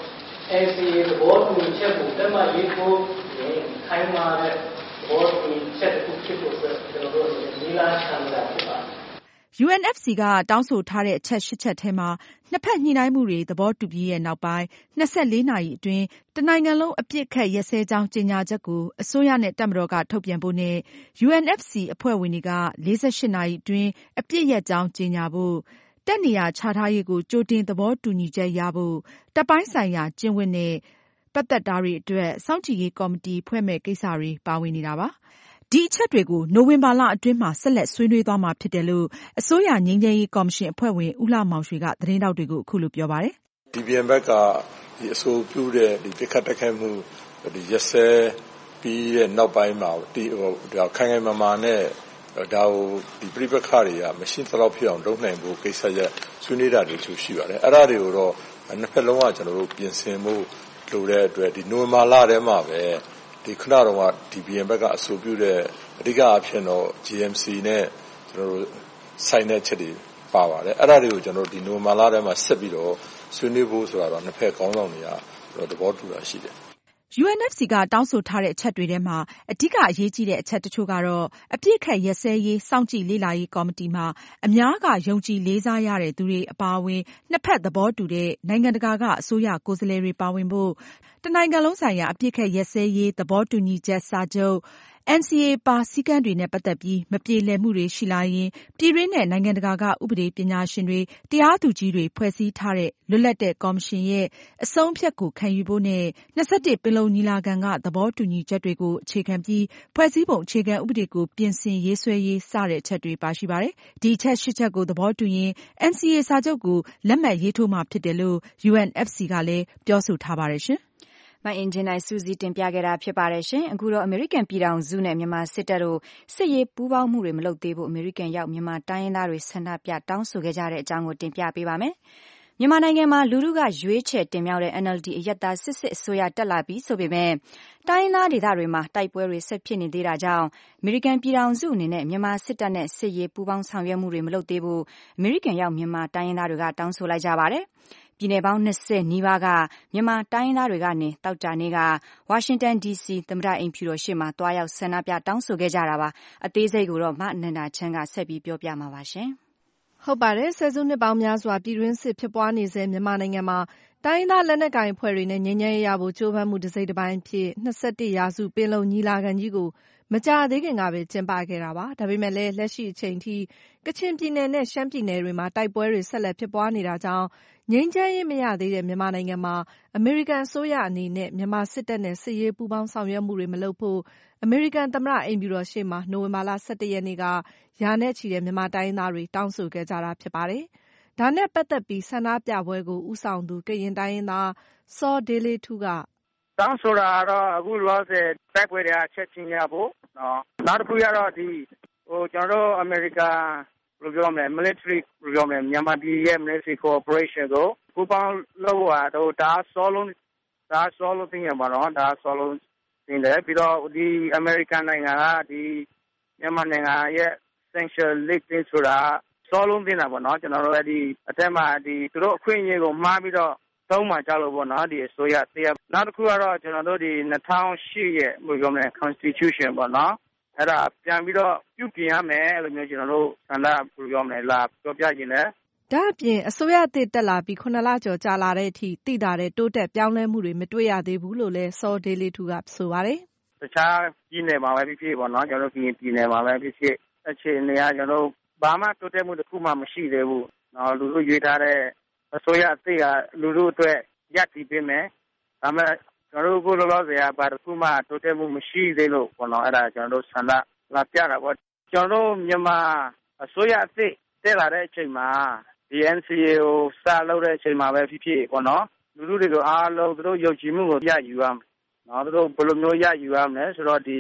A C သဘောတူချက်ကိုတက်မှရေးဖို့ရင်ခိုင်းမာတဲ့ဘောတူချက်တစ်ခုဖြစ်ဖို့ဆိုကျွန်တော်တို့ဒီလားဆန္ဒဖြစ်ပါတယ်ယူအန်အက်ဖ်စီ ကတောင်းဆိုထားတဲ့အချက်ရှစ်ချက်ထဲမှာနှစ်ဖက်ညှိနှိုင်းမှုတွေသဘောတူပြီးရဲ့နောက်ပိုင်းနှစ်ဆယ့်လေးနာရီအတွင်းတနိုင်ငံလုံးအပစ်အခတ်ရပ်စဲကြောင်းကြေညာချက်ကိုအစိုးရနဲ့တပ်မတော်ကထုတ်ပြန်ဖို့နဲ့ ယူအန်အက်ဖ်စီ အဖွဲ့ဝင်တွေကလေးဆယ့်ရှစ်နာရီအတွင်းအပစ်ရပ်ကြောင်းကြေညာဖို့တပ်နေရာချထားရေးကိုကြိုတင်သဘောတူညီချက်ရဖို့တပ်ပိုင်းဆိုင်ရာကျင့်ဝတ်နဲ့ပတ်သက်တာတွေအတွက်စောင့်ကြည့်ရေးကော်မတီဖွဲ့မယ့်ကိစ္စတွေပါဝင်နေတာပါ။ဒီအချက်တွေကိုနိုဝင်ဘာလအတွင်းမှာဆက်လက်ဆွေးနွေးသွားမှာဖြစ်တယ်လို့အစိုးရငြိမ်းချမ်းရေးကော်မရှင်အဖွဲ့ဝင်ဦးလှမောင်ရွှေကသတင်းထောက်တွေကိုအခုလိုပြောပါတယ်။ D B N ဘက်ကဒီအဆိုပြုတဲ့ဒီပြစ်ခတ်တိုက်ခိုက်မှုဒီရက်စဲပြီးတဲ့နောက်ပိုင်းမှာဒီဟိုခိုင်ခိုင်မာမာနဲ့ဒါကိုဒီပြိပခါတွေကမရှင်းသလောက်ဖြစ်အောင်လုပ်နိုင်ဖို့ကိစ္စရက်ဆွေးနွေးတာတွေရှိပါတယ်။အဲ့ဒါတွေကိုတော့နှစ်ဖက်လုံးကကျွန်တော်တို့ပြင်ဆင်ဖို့လိုတဲ့အတွက်ဒီနိုဝင်ဘာလထဲမှာပဲဒီခုနကတော့ D B N ဘက်ကအဆိုပြုတဲ့အဓိကအဖြစ်တော့ G M C နဲ့ကျွန်တော်တို့ဆိုင်တဲ့ချက်တွေပါပါတယ်။အဲ့ဒါတွေကိုကျွန်တော်တို့ဒီနိုဝင်ဘာလထဲမှာဆက်ပြီးတော့ဆွေးနွေးဖို့ဆိုတာတော့နှစ်ဖက်ကောင်းဆောင်တွေကသဘောတူတာရှိတယ်။ယူအန်အက်ဖ်စီ ကတောင်းဆိုထားတဲ့အချက်တွေထဲမှာအဓိကအရေးကြီးတဲ့အချက်တချို့ကတော့အပစ်အခတ်ရပ်စဲရေးစောင့်ကြည့်လေ့လာရေးကော်မတီမှာအများကယုံကြည်လေးစားရတဲ့သူတွေအပါအဝင်နှစ်ဖက်သဘောတူတဲ့နိုင်ငံတကာကအစိုးရကိုယ်စားလှယ်တွေပါဝင်ဖို့တနိုင်ငံလုံးဆိုင်ရာအပစ်အခတ်ရပ်စဲရေးသဘောတူညီချက်စာချုပ် N C A ပါစည်းကမ်းတွေနဲ့ပတ်သက်ပြီးမပြေလည်မှုတွေရှိလာရင်ပြည်တွင်းနဲ့နိုင်ငံတကာကဥပဒေပညာရှင်တွေတရားသူကြီးတွေဖွဲ့စည်းထားတဲ့လွတ်လပ်တဲ့ကော်မရှင်ရဲ့အဆုံးအဖြတ်ကိုခံယူဖို့နဲ့၂၁ပင်လုံညီလာခံကသဘောတူညီချက်တွေကိုအခြေခံပြီးဖွဲ့စည်းပုံအခြေခံဥပဒေကိုပြင်ဆင်ရေးဆွဲရေးစတဲ့အချက်တွေပါရှိပါတယ်။ဒီအချက်ရှစ်ချက်ကိုသဘောတူရင် N C A စာချုပ်ကိုလက်မှတ်ရေးထိုးမှာဖြစ်တယ်လို့ ယူအန်အက်ဖ်စီ ကလည်းပြောဆိုထားပါတယ်ရှင်။မအင်ဂျင်နိုင်စုစည်းတင်ပြခဲ့တာဖြစ်ပါတယ်ရှင်။အခုတော့အမေရိကန်ပြည်ထောင်စုနဲ့မြန်မာစစ်တပ်တို့စစ်ရေးပူးပေါင်းမှုတွေမလုပ်သေးဖို့အမေရိကန်ရောက်မြန်မာတိုင်းရင်းသားတွေဆန္ဒပြတောင်းဆိုခဲ့ကြတဲ့အကြောင်းကိုတင်ပြပေးပါမယ်။မြန်မာနိုင်ငံမှာလူထုကရွေးချယ်တင်မြှောက်တဲ့ N L D အရပ်သားစစ်စစ်အစိုးရတက်လာပြီးဆိုပေမဲ့တိုင်းရင်းသားဒေသတွေမှာတိုက်ပွဲတွေဆက်ဖြစ်နေသေးတာကြောင့်အမေရိကန်ပြည်ထောင်စုအနေနဲ့မြန်မာစစ်တပ်နဲ့စစ်ရေးပူးပေါင်းဆောင်ရွက်မှုတွေမလုပ်သေးဘူးအမေရိကန်ရောက်မြန်မာတိုင်းရင်းသားတွေကတောင်းဆိုလိုက်ကြပါတယ်။ပြည်နယ်ပေါင်း၂၀နီးပါးကမြန်မာတိုင်းရင်းသားတွေကနေတောက်ကြနေ့ကဝါရှင်တန် ဒီစီသမ္မတအိမ်ဖြူတော်ရှေ့မှာတွားရောက်ဆန္ဒပြတောင်းဆိုခဲ့ကြတာပါ။အသေးစိတ်ကိုတော့မနန္ဒာချမ်းကဆက်ပြီးပြောပြမှာပါရှင်။ဟုတ်ပါတယ်ဆယ်စုနှစ်ပေါင်းများစွာပြည်တွင်းစစ်ဖြစ်ပွားနေစေမြန်မာနိုင်ငံမှာတိုင်းရင်းသားလက်နက်ကိုင်အဖွဲ့တွေနဲ့ငြိမ်းချမ်းရေးရဖို့ကြိုးပမ်းမှုတစ်စိတ်တစ်ပိုင်းဖြစ်၂၁ရာစုပင်လုံညီလာခံကြီးကိုမကြာသေးခင်ကပဲကျင်းပခဲ့တာပါ။ဒါပေမဲ့လည်းလက်ရှိအချိန်ထိကချင်ပြည်နယ်နဲ့ရှမ်းပြည်နယ်တွေမှာတိုက်ပွဲတွေဆက်လက်ဖြစ်ပွားနေတာကြောင့်ငြိမ်းချမ်းရေးမရသေးတဲ့မြန်မာနိုင်ငံမှာအမေရိကန်အစိုးရအနေနဲ့မြန်မာစစ်တပ်နဲ့စစ်ရေးပူးပေါင်းဆောင်ရွက်မှုတွေမလုပ်ဖို့အမေရိကန်သမ္မတအိမ်ဖြူတော်ရှေ့မှာနိုဝင်ဘာလ၁၁ရက်နေ့ကရာနဲ့ချီတဲ့မြန်မာတိုင်းရင်းသားတွေတောင်းဆိုခဲ့ကြတာဖြစ်ပါတယ်။ဒါနဲ့ပတ်သက်ပြီးဆန္ဒပြပွဲကိုဦးဆောင်သူကရင်တိုင်းရင်းသားစောဒေးလေးထူးကတောင်းဆိုတာကတော့အခုလောဆယ်တိုက်ပွဲတွေကချက်ချင်းရဖို့နော်နောက်တစ်ခုကတော့ဒီဟိုကျွန်တော်တို့အမေရိကန်ဘယ်လိုပြောမလဲ military ဘယ်လိုပြောမလဲမြန်မာပြည်ရဲ့ military cooperation ကိုပူးပေါင်းလုပ်ရတော့ဒါဆောလုံးဒါဆောလုံးတင်ရပါတော့ဒါဆောလုံးတင်တယ်ပြီးတော့ဒီအမေရိကန်နိုင်ငံကဒီမြန်မာနိုင်ငံရဲ့ essential listing ဆိုတာဆောလုံးတင်တာပေါ့နော်ကျွန်တော်တို့အဲဒီအထက်မှာဒီသူတို့အခွင့်အရေးကိုမှားပြီးတော့သုံးမှကြောက်လို့ပေါ့နော်ဒီအစိုးရတရားနောက်တစ်ခုကတော့ကျွန်တော်တို့ဒီ၂၀၀၈ရဲ့ဘယ်လိုပြောမလဲ constitution ပေါ့နော်အဲ့ဒါပြန်ပြီးတော့ပြုပြင်ရမယ်အဲ့လိုမျိုးကျွန်တော်တို့ဆန္ဒဘယ်လိုပြောမလဲလာပြောပြခြင်းလဲဒါအပြင်အစိုးရအသစ်တက်လာပြီးခုနှစ်လကျော်ကြာလာတဲ့အထိသိတာတဲ့တိုးတက်ပြောင်းလဲမှုတွေမတွေ့ရသေးဘူးလို့လဲစောဒေးလေးထူကဆိုပါတယ်တခြားပြည်နယ်မှာပဲဖြစ်ဖြစ်ပေါ့နော်ကျွန်တော်တို့ပြည်နယ်မှာပဲဖြစ်ဖြစ်အခြေအနေကကျွန်တော်တို့ဘာမှတိုးတက်မှုတစ်ခုမှမရှိသေးဘူးနော်လူတို့ရွေးထားတဲ့အစိုးရအသစ်ကလူတို့အတွက်ရပ်တည်ပေးမယ်ဒါပေမဲ့ကျွန်တော်တို့ကိုလောလောဆယ်ကဘာတစ်ခုမှတိုးတက်မှုမရှိသေးလို့ပေါ့နော်အဲ့ဒါကျွန်တော်တို့ဆန္ဒလာပြတာပေါ့ကျွန်တော်တို့မြန်မာအစိုးရအသစ်တက်လာတဲ့အချိန်မှာဒီ N C A ကိုစလုပ်တဲ့အချိန်မှာပဲဖြစ်ဖြစ်ပေါ့နော်လူလူတွေကိုအားလုံးသူတို့ယုံကြည်မှုကိုရယူရမယ်နော်သူတို့ဘယ်လိုမျိုးရယူရမလဲဆိုတော့ဒီ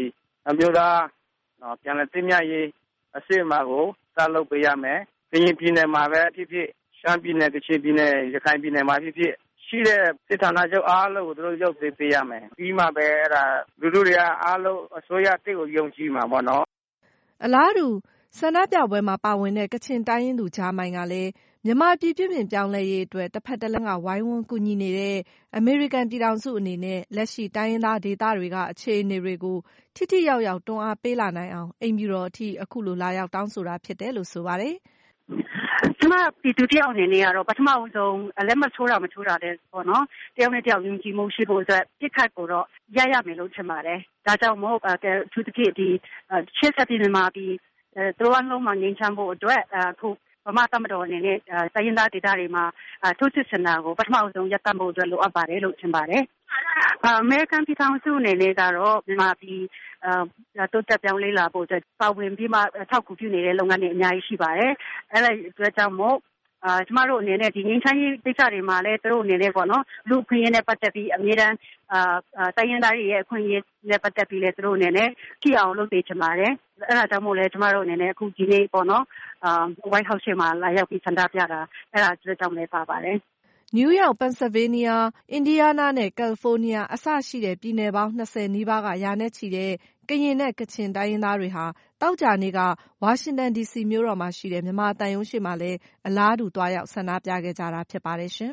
အမျိုးသားနော်ပြန်လည်သိမြရေးအစစ်အမှန်ကိုစလုပ်ပေးရမယ်။ကရင်ပြည်နယ်မှာပဲဖြစ်ဖြစ်ရှမ်းပြည်နယ်ကချင်ပြည်နယ်ရခိုင်ပြည်နယ်မှာဖြစ်ဖြစ်ရှိတဲ့စစ်ဌာနချုပ်အားလုံးကိုသူတို့ရုပ်သိမ်းပေးရမယ်။ပြီးမှပဲအဲ့ဒါလူလူတွေကအားလုံးအစိုးရတစ်ကိုယုံကြည်မှာပေါ့နော်။အလားတူဆန္ဒပြပွဲမှာပါဝင်တဲ့ကချင်တိုင်းရင်းသူဂျာမိုင်ကလည်းမြန်မာပြည်ပြုပြင်ပြောင်းလဲရေးအတွက်တစ်ဖက်တစ်လမ်းကဝိုင်းဝန်းကူညီနေတဲ့အမေရိကန်ပြည်ထောင်စုအနေနဲ့လက်ရှိတိုင်းရင်းသားဒေသတွေကအခြေအနေတွေကိုထိထိရောက်ရောက်တွန်းအားပေးလာနိုင်အောင်အိမ်ဖြူတော်အထိအခုလိုလာရောက်တောင်းဆိုတာဖြစ်တယ်လို့ဆိုပါတယ်။ကျမပြည်သူတယောက်အနေနဲ့ကတော့ပထမဆုံးလက်မချိုးတာမချိုးတာတဲ့ပေါ့နော်တယောက်နဲ့တယောက်ယုံကြည်မှုရှိဖို့အတွက်ပြစ်ခတ်ကိုတော့ရရမယ်လို့ထင်ပါတယ်။ဒါကြောင့်မို့သူတကယ်ဒီရှေ့ဆက်ပြီးမြန်မာပြည်သူတို့အလုံးမှာငြိမ်းချမ်းဖို့အတွက်အခုဗမာသမတော်အနေနဲ့တိုင်းရင်းသားဒေသတွေမှာထိုးစစ်ဆင်တာကိုပထမဆုံးရပ်တန့်ဖို့အတွက်လိုအပ်ပါတယ်လို့ထင်ပါတယ်။အမေရိကန်ပြည်ထောင်စုအနေနဲ့ကတော့မြန်မာပြည်တိုးတက်ပြောင်းလဲလာဖို့အတွက်ပါဝင်ပြီးမှထောက်ကူပြုနေတဲ့လုပ်ငန်းတွေအများကြီးရှိပါတယ်။အဲ့ဒါအတွက်ကြောင့်မို့အာကျမတို့အနေနဲ့ဒီငင်းချိုင်းရေးကိစ္စတွေမှာလည်းသူတို့အနေနဲ့ပေါ့နော်လူခွင့်ရနဲ့ပတ်သက်ပြီးအမြဲတမ်းအာတိုင်းရင်းသားတွေရဲ့အခွင့်အရေးနဲ့ပတ်သက်ပြီးလည်းသူတို့အနေနဲ့ကြည့်အောင်လုပ်ပေးချင်ပါတယ်။အဲ့ဒါကြောင့်မို့လဲကျမတို့အနေနဲ့အခုဒီနေ့ပေါ့နော်အာ White House မှာလာရောက်ပြီးဆန္ဒပြတာအဲ့ဒါအတွက်ကြောင့်လည်းပါပါတယ်။နယူးယောက်၊ပန်ဆယ်ဗေးနီးယား၊အင်ဒီယားနားနဲ့ကယ်လ်ဖိုးနီးယားအစရှိတဲ့ပြည်နယ်ပေါင်း၂၀နီးပါးကရာနဲ့ချီတဲ့ကရင်နဲ့ကချင်တိုင်းရင်းသားတွေဟာသောကြာနေ့ကဝါရှင်တန်ဒီစီမြို့တော်မှာရှိတဲ့မြန်မာသံရုံးရှေ့မှာလည်းအလားတူသွားရောက်ဆန္ဒပြခဲ့ကြတာဖြစ်ပါတယ်ရှင်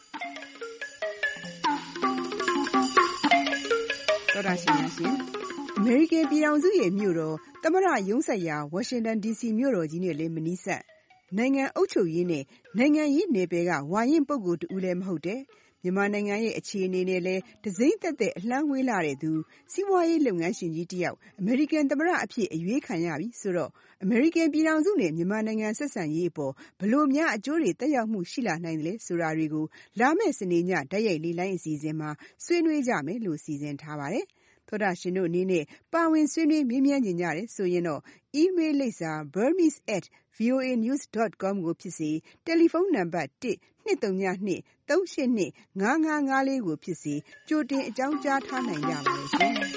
။သောတာရှင်များရှင်အမေရိကန်ပြည်ထောင်စုရဲ့မြို့တော်သမ္မတရုံးဆိုင်ရာဝါရှင်တန်ဒီစီမြို့တော်ကြီးနဲ့လည်းမနီးစပ်နိုင်ငံအုပ်ချုပ်ရေးနဲ့နိုင်ငံရေးနယ်ပယ်ကဝါရင်ပုဂ္ဂိုလ်တူလည်းမဟုတ်တဲ့မြန်မာနိုင်ငံရဲ့အခြေအနေနဲ့လည်းတစိမ့်သက်သက်အလှမ်းဝေးလာတဲ့သူစီးပွားရေးလုပ်ငန်းရှင်ကြီးတယောက်အမေရိကန်သမ္မတအဖြစ်အရွေးခံရပြီဆိုတော့အမေရိကန်ပြည်ထောင်စုနဲ့မြန်မာနိုင်ငံဆက်ဆံရေးအပေါ်ဘလို့များအကျိုးတွေတက်ရောက်မှုရှိလာနိုင်တယ်လဲဆိုတာတွေကိုလာမယ့်စနေညတိုက်ရိုက်လေးလိုင်းအစီအစဉ်မှာဆွေးနွေးကြမယ်လို့စီစဉ်ထားပါတယ်။သောတာရှင်တို့အနေနဲ့ပါဝင်ဆွေးနွေးမေးမြန်းကြကြတယ်ဆိုရင်တော့ email လိပ်စာ burmese at voa news dot com ကိုဖြစ်စေတယ်လီဖုန်းနံပါတ်one two zero two three eight two five five fiveကိုဖြစ်စေကြိုတင်အကြောင်းကြားထားနိုင်ကြပါတယ်ရှင်။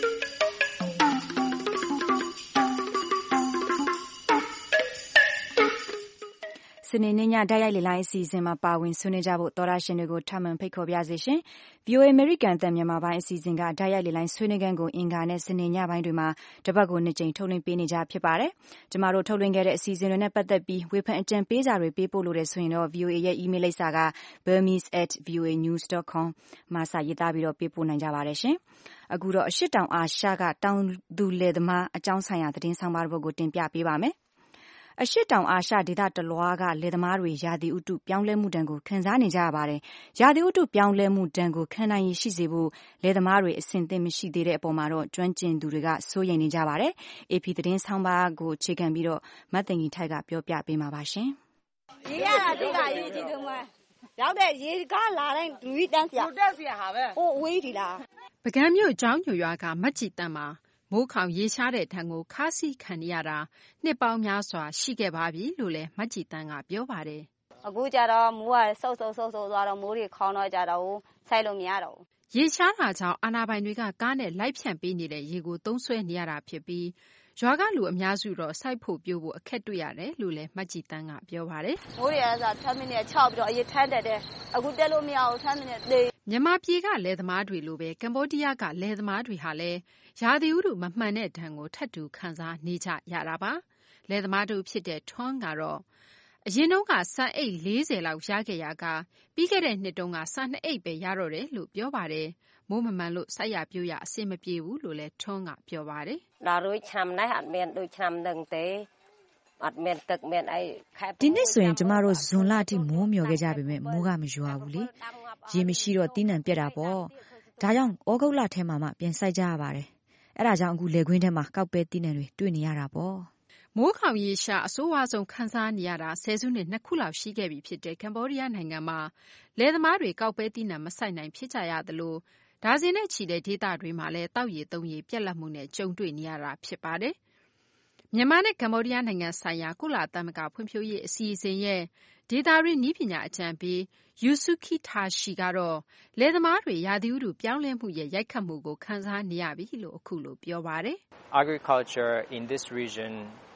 စနေနေ့ညတိုက်ရိုက်လေလိုင်းအစီအစဉ်မှာပါဝင်ဆွေးနွေးကြဖို့သောတာရှင်တွေကိုထပ်မံဖိတ်ခေါ်ပါရစေရှင်။ဗီအိုအေ American အသံမြန်မာပိုင်းအစီအစဉ်ကတိုက်ရိုက်လေလိုင်းဆွေးနွေးခန်းကိုအင်္ဂါနဲ့စနေညပိုင်းတွေမှာတပတ်ကိုနှစ်ကြိမ်ထုတ်လွှင့်ပေးနေကြဖြစ်ပါတယ်။ကျမတို့ထုတ်လွှင့်ခဲ့တဲ့အစီအစဉ်တွေနဲ့ပတ်သက်ပြီးဝေဖန်အကြံပေးစာတွေပေးပို့လို့ရဆိုရင်တော့ ဗီအိုအေ ရဲ့ email လိပ်စာက burmese at voa news dot com မှာစာရေးသားပြီးတော့ပေးပို့နိုင်ကြပါတယ်ရှင်။အခုတော့အရှေ့တောင်အာရှကတောင်သူလယ်သမားအကြောင်းဆိုင်ရာသတင်းဆောင်ပါတစ်ပုဒ်ကိုတင်ပြပေးပါမယ်။အရှေ့တောင်အာရှဒေသတလွှားကလယ်သမားတွေရာသီဥတုပြောင်းလဲမှုဒဏ်ကိုခံစားနေကြရပါတယ်။ရာသီဥတုပြောင်းလဲမှုဒဏ်ကိုခံနိုင်ရည်ရှိစေဖို့လယ်သမားတွေအဆင်သင့်မရှိသေးတဲ့အပေါ်မှာတော့ကျွမ်းကျင်သူတွေကစိုးရိမ်နေကြပါတယ်။ အေပီသတင်းဆောင်ပါကိုအခြေခံပြီးတော့မတ်တင်ကြီးထိုက်ကပြောပြပေးမှာပါရှင်။ရေရတာဒီကရေကြီးတယ်မ။ရောက်တဲ့ရေကလာတိုင်းလူကြီးတန်းစရာ။လူတက်စရာဟာပဲ။ဟိုအဝေးဒီလား။ပကံမြို့ကျောင်းညိုရွာကမတ်ကြည်တန်းမှာမိုးခေါင်ရေရှားတဲ့ထံကိုခါးစီးခံရတာနှစ်ပေါင်းများစွာရှိခဲ့ပါပြီလို့လည်းမတ်ကြည်တန်းကပြောပါတယ်။အခုကြတော့မိုးကဆုပ်ဆုပ်ဆုပ်ဆုပ်သွားတော့မိုးတွေခေါင်းတော့ကြတော့ဆိုင်လို့မရတော့ဘူး။ရေရှားတာကြောင့်အာဏာပိုင်တွေကကားနဲ့လိုက်ဖြန့်ပေးနေတဲ့ရေကိုသုံးဆွဲနေရတာဖြစ်ပြီးရွာကလူအများစုတော့စိုက်ဖို့ပြို့ဖို့အခက်တွေ့ရတယ်လို့လည်းမတ်ကြည်တန်းကပြောပါတယ်။မိုးတွေကဆိုten minuteခြောက်ပြီးတော့အရင်ထမ်းတက်တယ်။အခုတက်လို့မရဘူးten minuteသေ။မြန်မာပြည်ကလယ်သမားတွေလိုပဲကမ္ဘောဒီးယားကလယ်သမားတွေဟာလည်းရာသီဥတုမမှန်တဲ့ဒဏ်ကိုထပ်တူခံစားနေကြရတာပါ။လယ်သမားတို့ဖြစ်တဲ့ထွန်းကတော့အရင်တုန်းကစံအိတ်လေးဆယ်လောက်ရခဲ့ရာကပြီးခဲ့တဲ့နှစ်တုန်းကစံနှစ်အိတ်ပဲရတော့တယ်လို့ပြောပါတယ်။မိုးမမှန်လို့စိုက်ရပြိုးရအဆင်မပြေဘူးလို့လည်းထွန်းကပြောပါတယ်။လာရိုးချမ်းနိုင်အမန်တို့ချမ်းនឹងទេအမန်တက်မန်အိဒီနှစ်ဆိုရင်ကျမတို့ဇွန်လအထိမိုးမျှော်ခဲ့ကြပေမဲ့မိုးကမရွာဘူးလေ။ရေမရှိတော့တီးနှံပြက်တာပေါ့။ဒါကြောင့်ဩဂုတ်လထဲမှာမှပြန်စိုက်ကြရပါတယ်။အဲဒါကြောင့်အခုလေခွင်းထဲမှာကောက်ပဲတီးနှံတွေတွေ့နေရတာပေါ့။မိုးခေါင်ရေရှားအဆိုးဝါးဆုံးခံစားနေရတာဆယ်စုနှစ်နှစ်ခုလောက်ရှိခဲ့ပြီဖြစ်တဲ့ကမ္ဘောဒီးယားနိုင်ငံမှာလယ်သမားတွေကောက်ပဲတီးနှံမစိုက်နိုင်ဖြစ်ကြရသလိုဒါဇင်နဲ့ချီတဲ့ဒေသတွေမှာလည်းတောက်ရည်သုံးရည်ပြက်လက်မှုနဲ့ကြုံတွေ့နေရတာဖြစ်ပါတယ်။မြန်မာနဲ့ကမ္ဘောဒီးယားနိုင်ငံဆိုင်ရာကုလသမဂ္ဂဖွံ့ဖြိုးရေးအစီအစဉ်ရဲ့ဒေတာရင်းနီးပညာအကြံပေး Yusuke Tashi ကတော့လယ်သမားတွေရာသီဥတုပြောင်းလဲမှုရဲ့ရိုက်ခတ်မှုကိုခံစားနေရပြီလို့အခုလိုပြောပါတယ် Agriculture in this region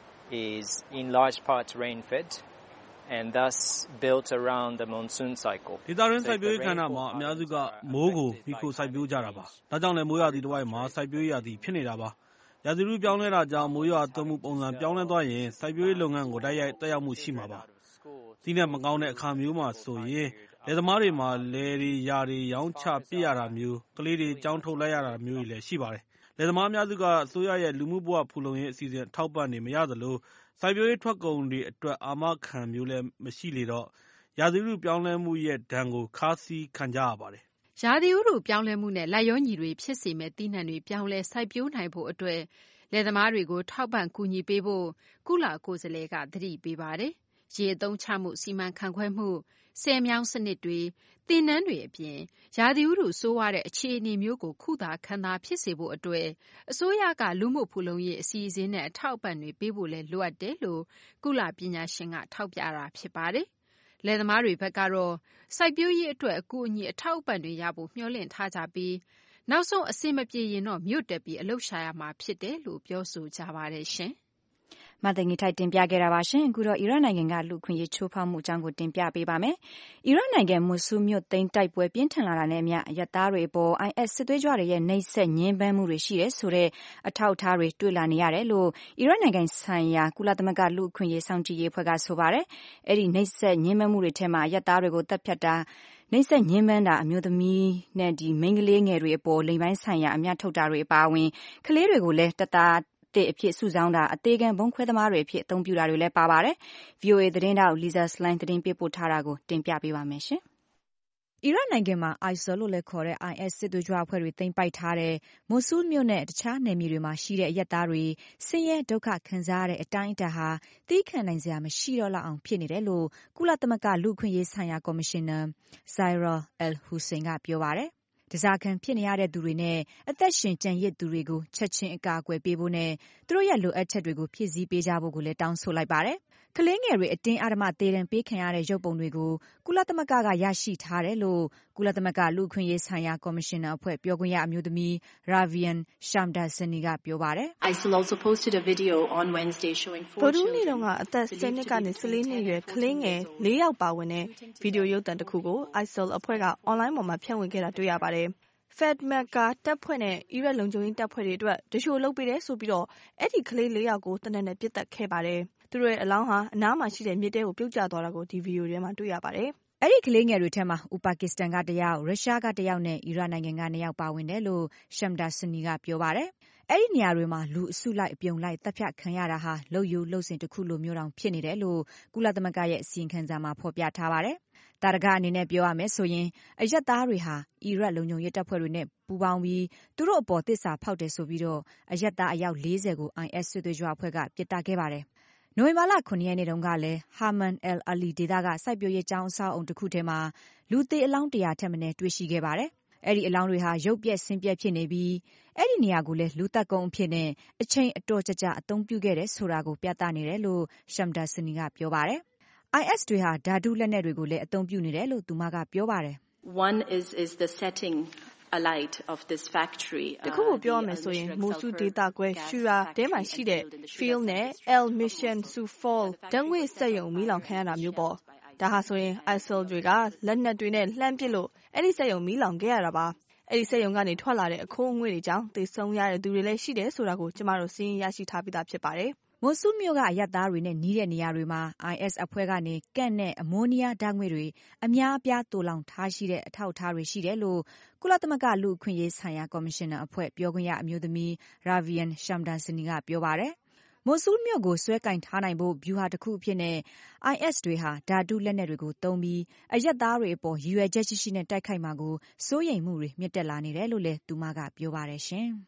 is in large part rain-fed and thus built around the monsoon cycle. ဒေတာရင်းစိုက်ပျိုးရေးကဏ္ဍမှာအများစုကမိုးကိုမိခိုစိုက်ပျိုးကြတာပါ။ဒါကြောင့်လည်းမိုးရာသီတစ်ဝိုက်မှာစိုက်ပျိုးရေးရာသီဖြစ်နေတာပါ။ရာသီဥတုပြောင်းလဲတာကြောင့်မိုးရွာသွန်းမှုပုံစံပြောင်းလဲသွားရင်စိုက်ပျိုးရေးလုပ်ငန်းကိုတိုက်ရိုက်သက်ရောက်မှုရှိမှာပါ။စီးနဲ့မကောင်းတဲ့အခါမျိုးမှာဆိုရင်လယ်သမားတွေမှာလယ်တွေယာတွေရောင်းချပစ်ရတာမျိုးကလေးတွေကြောင်းထုတ်လိုက်ရတာမျိုးတွေလည်းရှိပါတယ်။လယ်သမားအများစုကအစိုးရရဲ့လူမှုဘဝဖူလုံရေးအစီအစဉ်ထောက်ပံ့နေမရသလိုစိုက်ပျိုးရေးထွက်ကုန်တွေအတွက်အာမခံမျိုးလည်းမရှိလေတော့ရာသီဥတုပြောင်းလဲမှုရဲ့ဒဏ်ကိုခါးစည်းခံကြရပါတယ်။ရာသီဥတုပြောင်းလဲမှုနဲ့လိုက်ရောညီတွေဖြစ်စေမဲ့သီးနှံတွေပြောင်းလဲစိုက်ပျိုးနိုင်ဖို့အတွက်လယ်သမားတွေကိုထောက်ပံ့ကူညီပေးဖို့ကုလကိုယ်စားလှယ်ကသတိပေးပါတယ်။ရေအသုံးချမှုစီမံခန့်ခွဲမှုဆယ်မြောင်းစနစ်တွေသင်တန်းတွေအပြင်ရာသီဥတုဆိုးဝါးတဲ့အခြေအနေမျိုးကိုခုသာခံသာဖြစ်စေဖို့အတွက်အစိုးရကလူမှုဖူလုံရေးအစီအစဉ်နဲ့အထောက်အပံ့တွေပေးဖို့လဲလိုအပ်တယ်လို့ကုလပညာရှင်ကထောက်ပြတာဖြစ်ပါတယ်။လယ်သမားတွေဘက်ကတော့စိုက်ပျိုးရေးအတွက်အကူအညီအထောက်အပံ့တွေရဖို့မျှော်လင့်ထားကြပြီးနောက်ဆုံးအဆင်မပြေရင်တော့မြို့တက်ပြီးအလုပ်ရှာရမှာဖြစ်တယ်လို့ပြောဆိုကြပါတယ်ရှင်။မသိင်္ဂီထိုက်တင်ပြခဲ့တာပါရှင်အခုတော့အီရတ်နိုင်ငံကလူခွင့်ရေးချိုးဖောက်မှုအကြောင်းကိုတင်ပြပေးပါမယ်အီရတ်နိုင်ငံမွတ်ဆူးမြို့သိမ်းတိုက်ပွဲပြင်းထန်လာတာနဲ့အမျှအရပ်သားတွေအပေါ် I S စစ်သွေးကြွတွေရဲ့နှိပ်စက်ညှဉ်းပန်းမှုတွေရှိတယ်ဆိုတဲ့အထောက်အထားတွေတွေ့လာနေရတယ်လို့အီရတ်နိုင်ငံဆိုင်ရာကုလသမဂ္ဂလူခွင့်ရေးစောင့်ကြည့်ရေးအဖွဲ့ကဆိုပါတယ်အဲ့ဒီနှိပ်စက်ညှဉ်းပန်းမှုတွေထဲမှာအရပ်သားတွေကိုတပ်ဖြတ်တာနှိပ်စက်ညှဉ်းပန်းတာအမျိုးသမီးနဲ့ဒီမိန်းကလေးငယ်တွေအပေါ်လိင်ပိုင်းဆိုင်ရာအမျှထုတ်တာတွေအပါအဝင်ကလေးတွေကိုလည်းတသားတဲ့အဖြစ်စုဆောင်းတာအသေးခံဘုံခွဲသမားတွေအဖြစ်အသုံးပြုတာတွေလည်းပါပါတယ်။ V O A သတင်းတောက် Lisa Schlein သတင်းပေးပို့ထားတာကိုတင်ပြပေးပါမယ်ရှင်။အီရတ်နိုင်ငံမှာ I S I L လို့လည်းခေါ်တဲ့ I S စစ်သွေးကြွအဖွဲ့တွေသိမ်းပိုက်ထားတဲ့မိုဆူးမြို့နဲ့တခြားနယ်မြေတွေမှာရှိတဲ့အရပ်သားတွေဆင်းရဲဒုက္ခခံစားရတဲ့အတိုင်းအတာဟာသိခံနိုင်စရာမရှိတော့လောက်အောင်ဖြစ်နေတယ်လို့ကုလသမဂ္ဂလူ့အခွင့်အရေးဆိုင်ရာကော်မရှင်နာ Zaira Al-Hussein ကပြောပါတယ်။တစားခံဖြစ်နေရတဲ့သူတွေနဲ့အသက်ရှင်ကျန်ရစ်သူတွေကိုချက်ချင်းအကာအကွယ်ပေးဖို့နဲ့သူတို့ရဲ့လိုအပ်ချက်တွေကိုဖြည့်ဆည်းပေးကြဖို့ကိုလည်းတောင်းဆိုလိုက်ပါတယ်။ကလေးငယ်တွေအတင်းအဓမ္မသေဒဏ်ပေးခံရတဲ့ရုပ်ပုံတွေကိုကုလသမဂ္ဂကရရှိထားတယ်လို့ကုလသမဂ္ဂလူ့အခွင့်အရေးဆိုင်ရာကော်မရှင်နာအဖွဲ့ပြောခွင့်ရအမျိုးသမီး Ravian Shamdasani ကပြောပါတယ်။ I S I L also posted a video on Wednesday showing four children ဗုဒ္ဓနေ့တုန်းကအသက်ဆယ်နှစ်ကနေဆယ်လေးနှစ်အရွယ်ကလေးငယ်လေးယောက်ပါဝင်တဲ့ဗီဒီယိုရုပ်သံတစ်ခုကို I S I L အဖွဲ့က online ပေါ်မှာဖြန့်ဝေခဲ့တာတွေ့ရပါတယ်။ Fed Mecca တပ်ဖွဲ့နဲ့အီရတ်လုံခြုံရေးတပ်ဖွဲ့တွေအတွက်တရှို့လုပ်ပေးတယ်ဆိုပြီးတော့အဲ့ဒီကလေးလေးယောက်ကိုတနက်နဲ့ပြစ်တက်ခဲ့ပါတယ်။သူတို့ရဲ့အလောင်းဟာအနားမှာရှိတဲ့မြစ်ထဲကိုပြုတ်ကျသွားတာကိုဒီဗီဒီယိုထဲမှာတွေ့ရပါတယ်။အဲ့ဒီကလေးငယ်တွေထဲမှာဥပါကစ္စတန်ကတယောက်ရုရှားကတယောက်နဲ့အီရတ်နိုင်ငံကနှစ်ယောက်ပါဝင်တယ်လို့ Shamdasani ကပြောပါတယ်။အဲ့ဒီနေရာတွေမှာလူအစုလိုက်အပြုံလိုက်တပ်ဖြတ်ခံရတာဟာလှုပ်ယူလှုပ်စင်တစ်ခုလိုမျိုးတောင်ဖြစ်နေတယ်လို့ကုလသမဂ္ဂရဲ့အစီရင်ခံစာမှာဖော်ပြထားပါတယ်။တာရကအနေနဲ့ပြောရမယ်ဆိုရင်အရက်သားတွေဟာအီရတ်လုံခြုံရေးတပ်ဖွဲ့တွေနဲ့ပူးပေါင်းပြီးသူတို့အပေါ်သစ္စာဖောက်တယ်ဆိုပြီးတော့အရက်သားအယောက်လေးဆယ်ကို I S စစ်သွေးကြွအဖွဲ့ကပစ်တာခဲ့ပါတယ်။နိုဝင်ဘာလခုနှစ်ရက်နေ့တုန်းကလည်း Haman al-Ali ဒေသကစိုက်ပျိုးရေးကျောင်းအဆောက်အုံတစ်ခုထဲမှာလူသေးအလောင်းတရာထက်မနည်းတွေ့ရှိခဲ့ပါတယ်။အဲ့ဒီအလောင်းတွေဟာရုပ်ပြက်ဆင်းပြက်ဖြစ်နေပြီးအဲ့ဒီနေရာကိုလည်းလူသက်ကုန်းအဖြစ်နဲ့အချိန်အတော်ကြာကြာအသုံးပြုခဲ့တယ်ဆိုတာကိုပြသနေတယ်လို့ Shamdasani ကပြောပါတယ်။ I S တွေဟာဓာတုလက်နက်တွေကိုလည်းအသုံးပြုနေတယ်လို့သူမကပြောပါတယ်။ One is is the setting alight of this factory တခုကိုပြောရမယ်ဆိုရင်မိုဆူဒေတာကွဲရှူရာတဲမှာရှိတဲ့ Field နဲ့ El Mission Sufol တန်းငွေစက်ရုံမီးလောင်ခံရတာမျိုးပေါ့ဒါဟာဆိုရင် I S I L တွေကလက်နက်တွေနဲ့လှမ်းပစ်လို့အဲ့ဒီစက်ရုံမီးလောင်ခဲ့ရတာပါအဲ့ဒီစက်ရုံကနေထွက်လာတဲ့အခိုးအငွေ့တွေကြောင့်သေဆုံးရတဲ့သူတွေလည်းရှိတယ်ဆိုတာကိုကျမတို့စီးရင်ရရှိထားပြီးသားဖြစ်ပါတယ်မိုဆူးမြို့ကအရပ်သားတွေနဲ့နီးတဲ့နေရာတွေမှာ I S အဖွဲ့ကနေကန့်နဲ့အမိုးနီးယားဓာတ်ငွေ့တွေအများအပြားတူလောင်ထားရှိတဲ့အထောက်အထားတွေရှိတယ်လို့ကုလသမဂ္ဂလူ့အခွင့်အရေးဆိုင်ရာကော်မရှင်နာအဖွဲ့ပြောခွင့်ရအမျိုးသမီး Ravian Shamdasani ကပြောပါတယ်။မိုဆူးမြို့ကိုဆွဲကင်ထားနိုင်ဖို့ဗျူဟာတစ်ခုအဖြစ်နဲ့ I S တွေဟာဓာတုလက်နက်တွေကိုသုံးပြီးအရက်သားတွေအပေါ်ရည်ရွယ်ချက်ရှိရှိနဲ့တိုက်ခိုက်မှာကိုစိုးရိမ်မှုတွေမြင့်တက်လာနေတယ်လို့လည်းသူမကပြောပါတယ်ရှင်။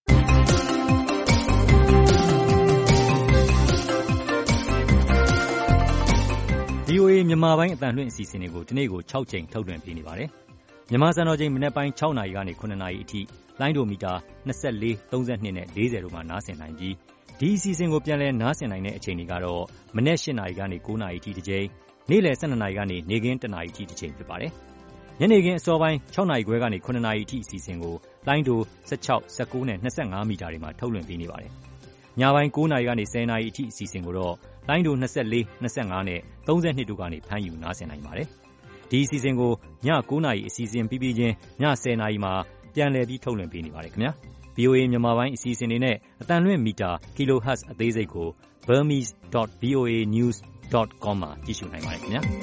V O A မြန်မာပိုင်းအသံလွှင့်အစီအစဉ်တွေကိုဒီနေ့ကို၆ချိန်ထုတ်လွှင့်ပေးနေပါတယ်။မြန်မာစံတော်ချိန်မနက်ပိုင်း၆နာရီကနေ၇နာရီအထိလိုင်းဒိုမီတာ၂၄၊၃၂နဲ့၄၀တို့မှာနားဆင်နိုင်ပြီးဒီအစီအစဉ်ကိုပြန်လည်နားဆင်နိုင်တဲ့အချိန်တွေကတော့မနက်၈နာရီကနေ၉နာရီအထိတစ်ကြိမ်နေ့လယ် ၁၂ နာရီကနေနေ့ခင်း တစ်နာရီအထိတစ်ချိန်ဖြစ်ပါတယ်။ညနေခင်းအစောပိုင်း ၆ နာရီခွဲကနေ ၇ နာရီအထိအစီအစဉ်ကိုလိုင်းတို ၁၆, ၁၉ နဲ့ ၂၅ မီတာတွေမှာထုတ်လွှင့်ပေးနေပါတယ်။ညပိုင်း ၉ နာရီကနေ ၁၀ နာရီအထိအစီအစဉ်ကိုတော့လိုင်းတို ၂၄, ၂၅ နဲ့ ၃၂ တို့ကနေဖမ်းယူနားဆင်နိုင်ပါတယ်။ဒီအစီအစဉ်ကိုည ၉ နာရီအစီအစဉ်ပြီးပြီးချင်းည ၁၀ နာရီမှာပြန်လည်ပြီးထုတ်လွှင့်ပေးနေပါတယ်ခင်ဗျာ။ဗွီအိုအေ မြန်မာပိုင်းအစီအစဉ်တွေနဲ့အသံလွှင့်မီတာ kilohertz အသေးစိတ်ကို burmese dot voa news dot com မှာကြည့်ရှုနိုင်ပါတယ်ခင်ဗျာ။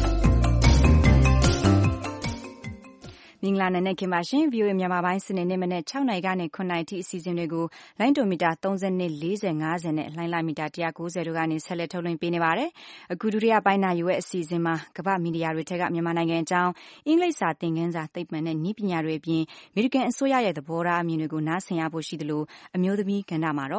မင်္ဂလာနံနက်ခင်းပါရှင် ဗီအိုအေ မြန်မာပိုင်းစနေနေ့မနက် ၆ နာရီကနေ ၇ နာရီထိအစီအစဉ်တွေကိုလိုင်းတိုမီတာ ၃၂, ၄၀, ၅၀ နဲ့လိုင်းလာမီတာ ၁၉၀ တို့ကနေဆက်လက်ထုတ်လွှင့်ပေးနေပါတယ်။အခုဒုတိယပိုင်းနာရီဝက်အစီအစဉ်မှာကမ္ဘာ့မီဒီယာတွေထက်ကမြန်မာနိုင်ငံအကြောင်းအင်္ဂလိပ်စာသင်ခန်းစာသိပ္ပံနဲ့နည်းပညာတွေအပြင်အမေရိကန်အစိုးရရဲ့သဘောထားအမြင်တွေကိုနားဆင်ရဖို့ရှိသလိုအမျိုးသမီးကဏ္ဍမှာတော့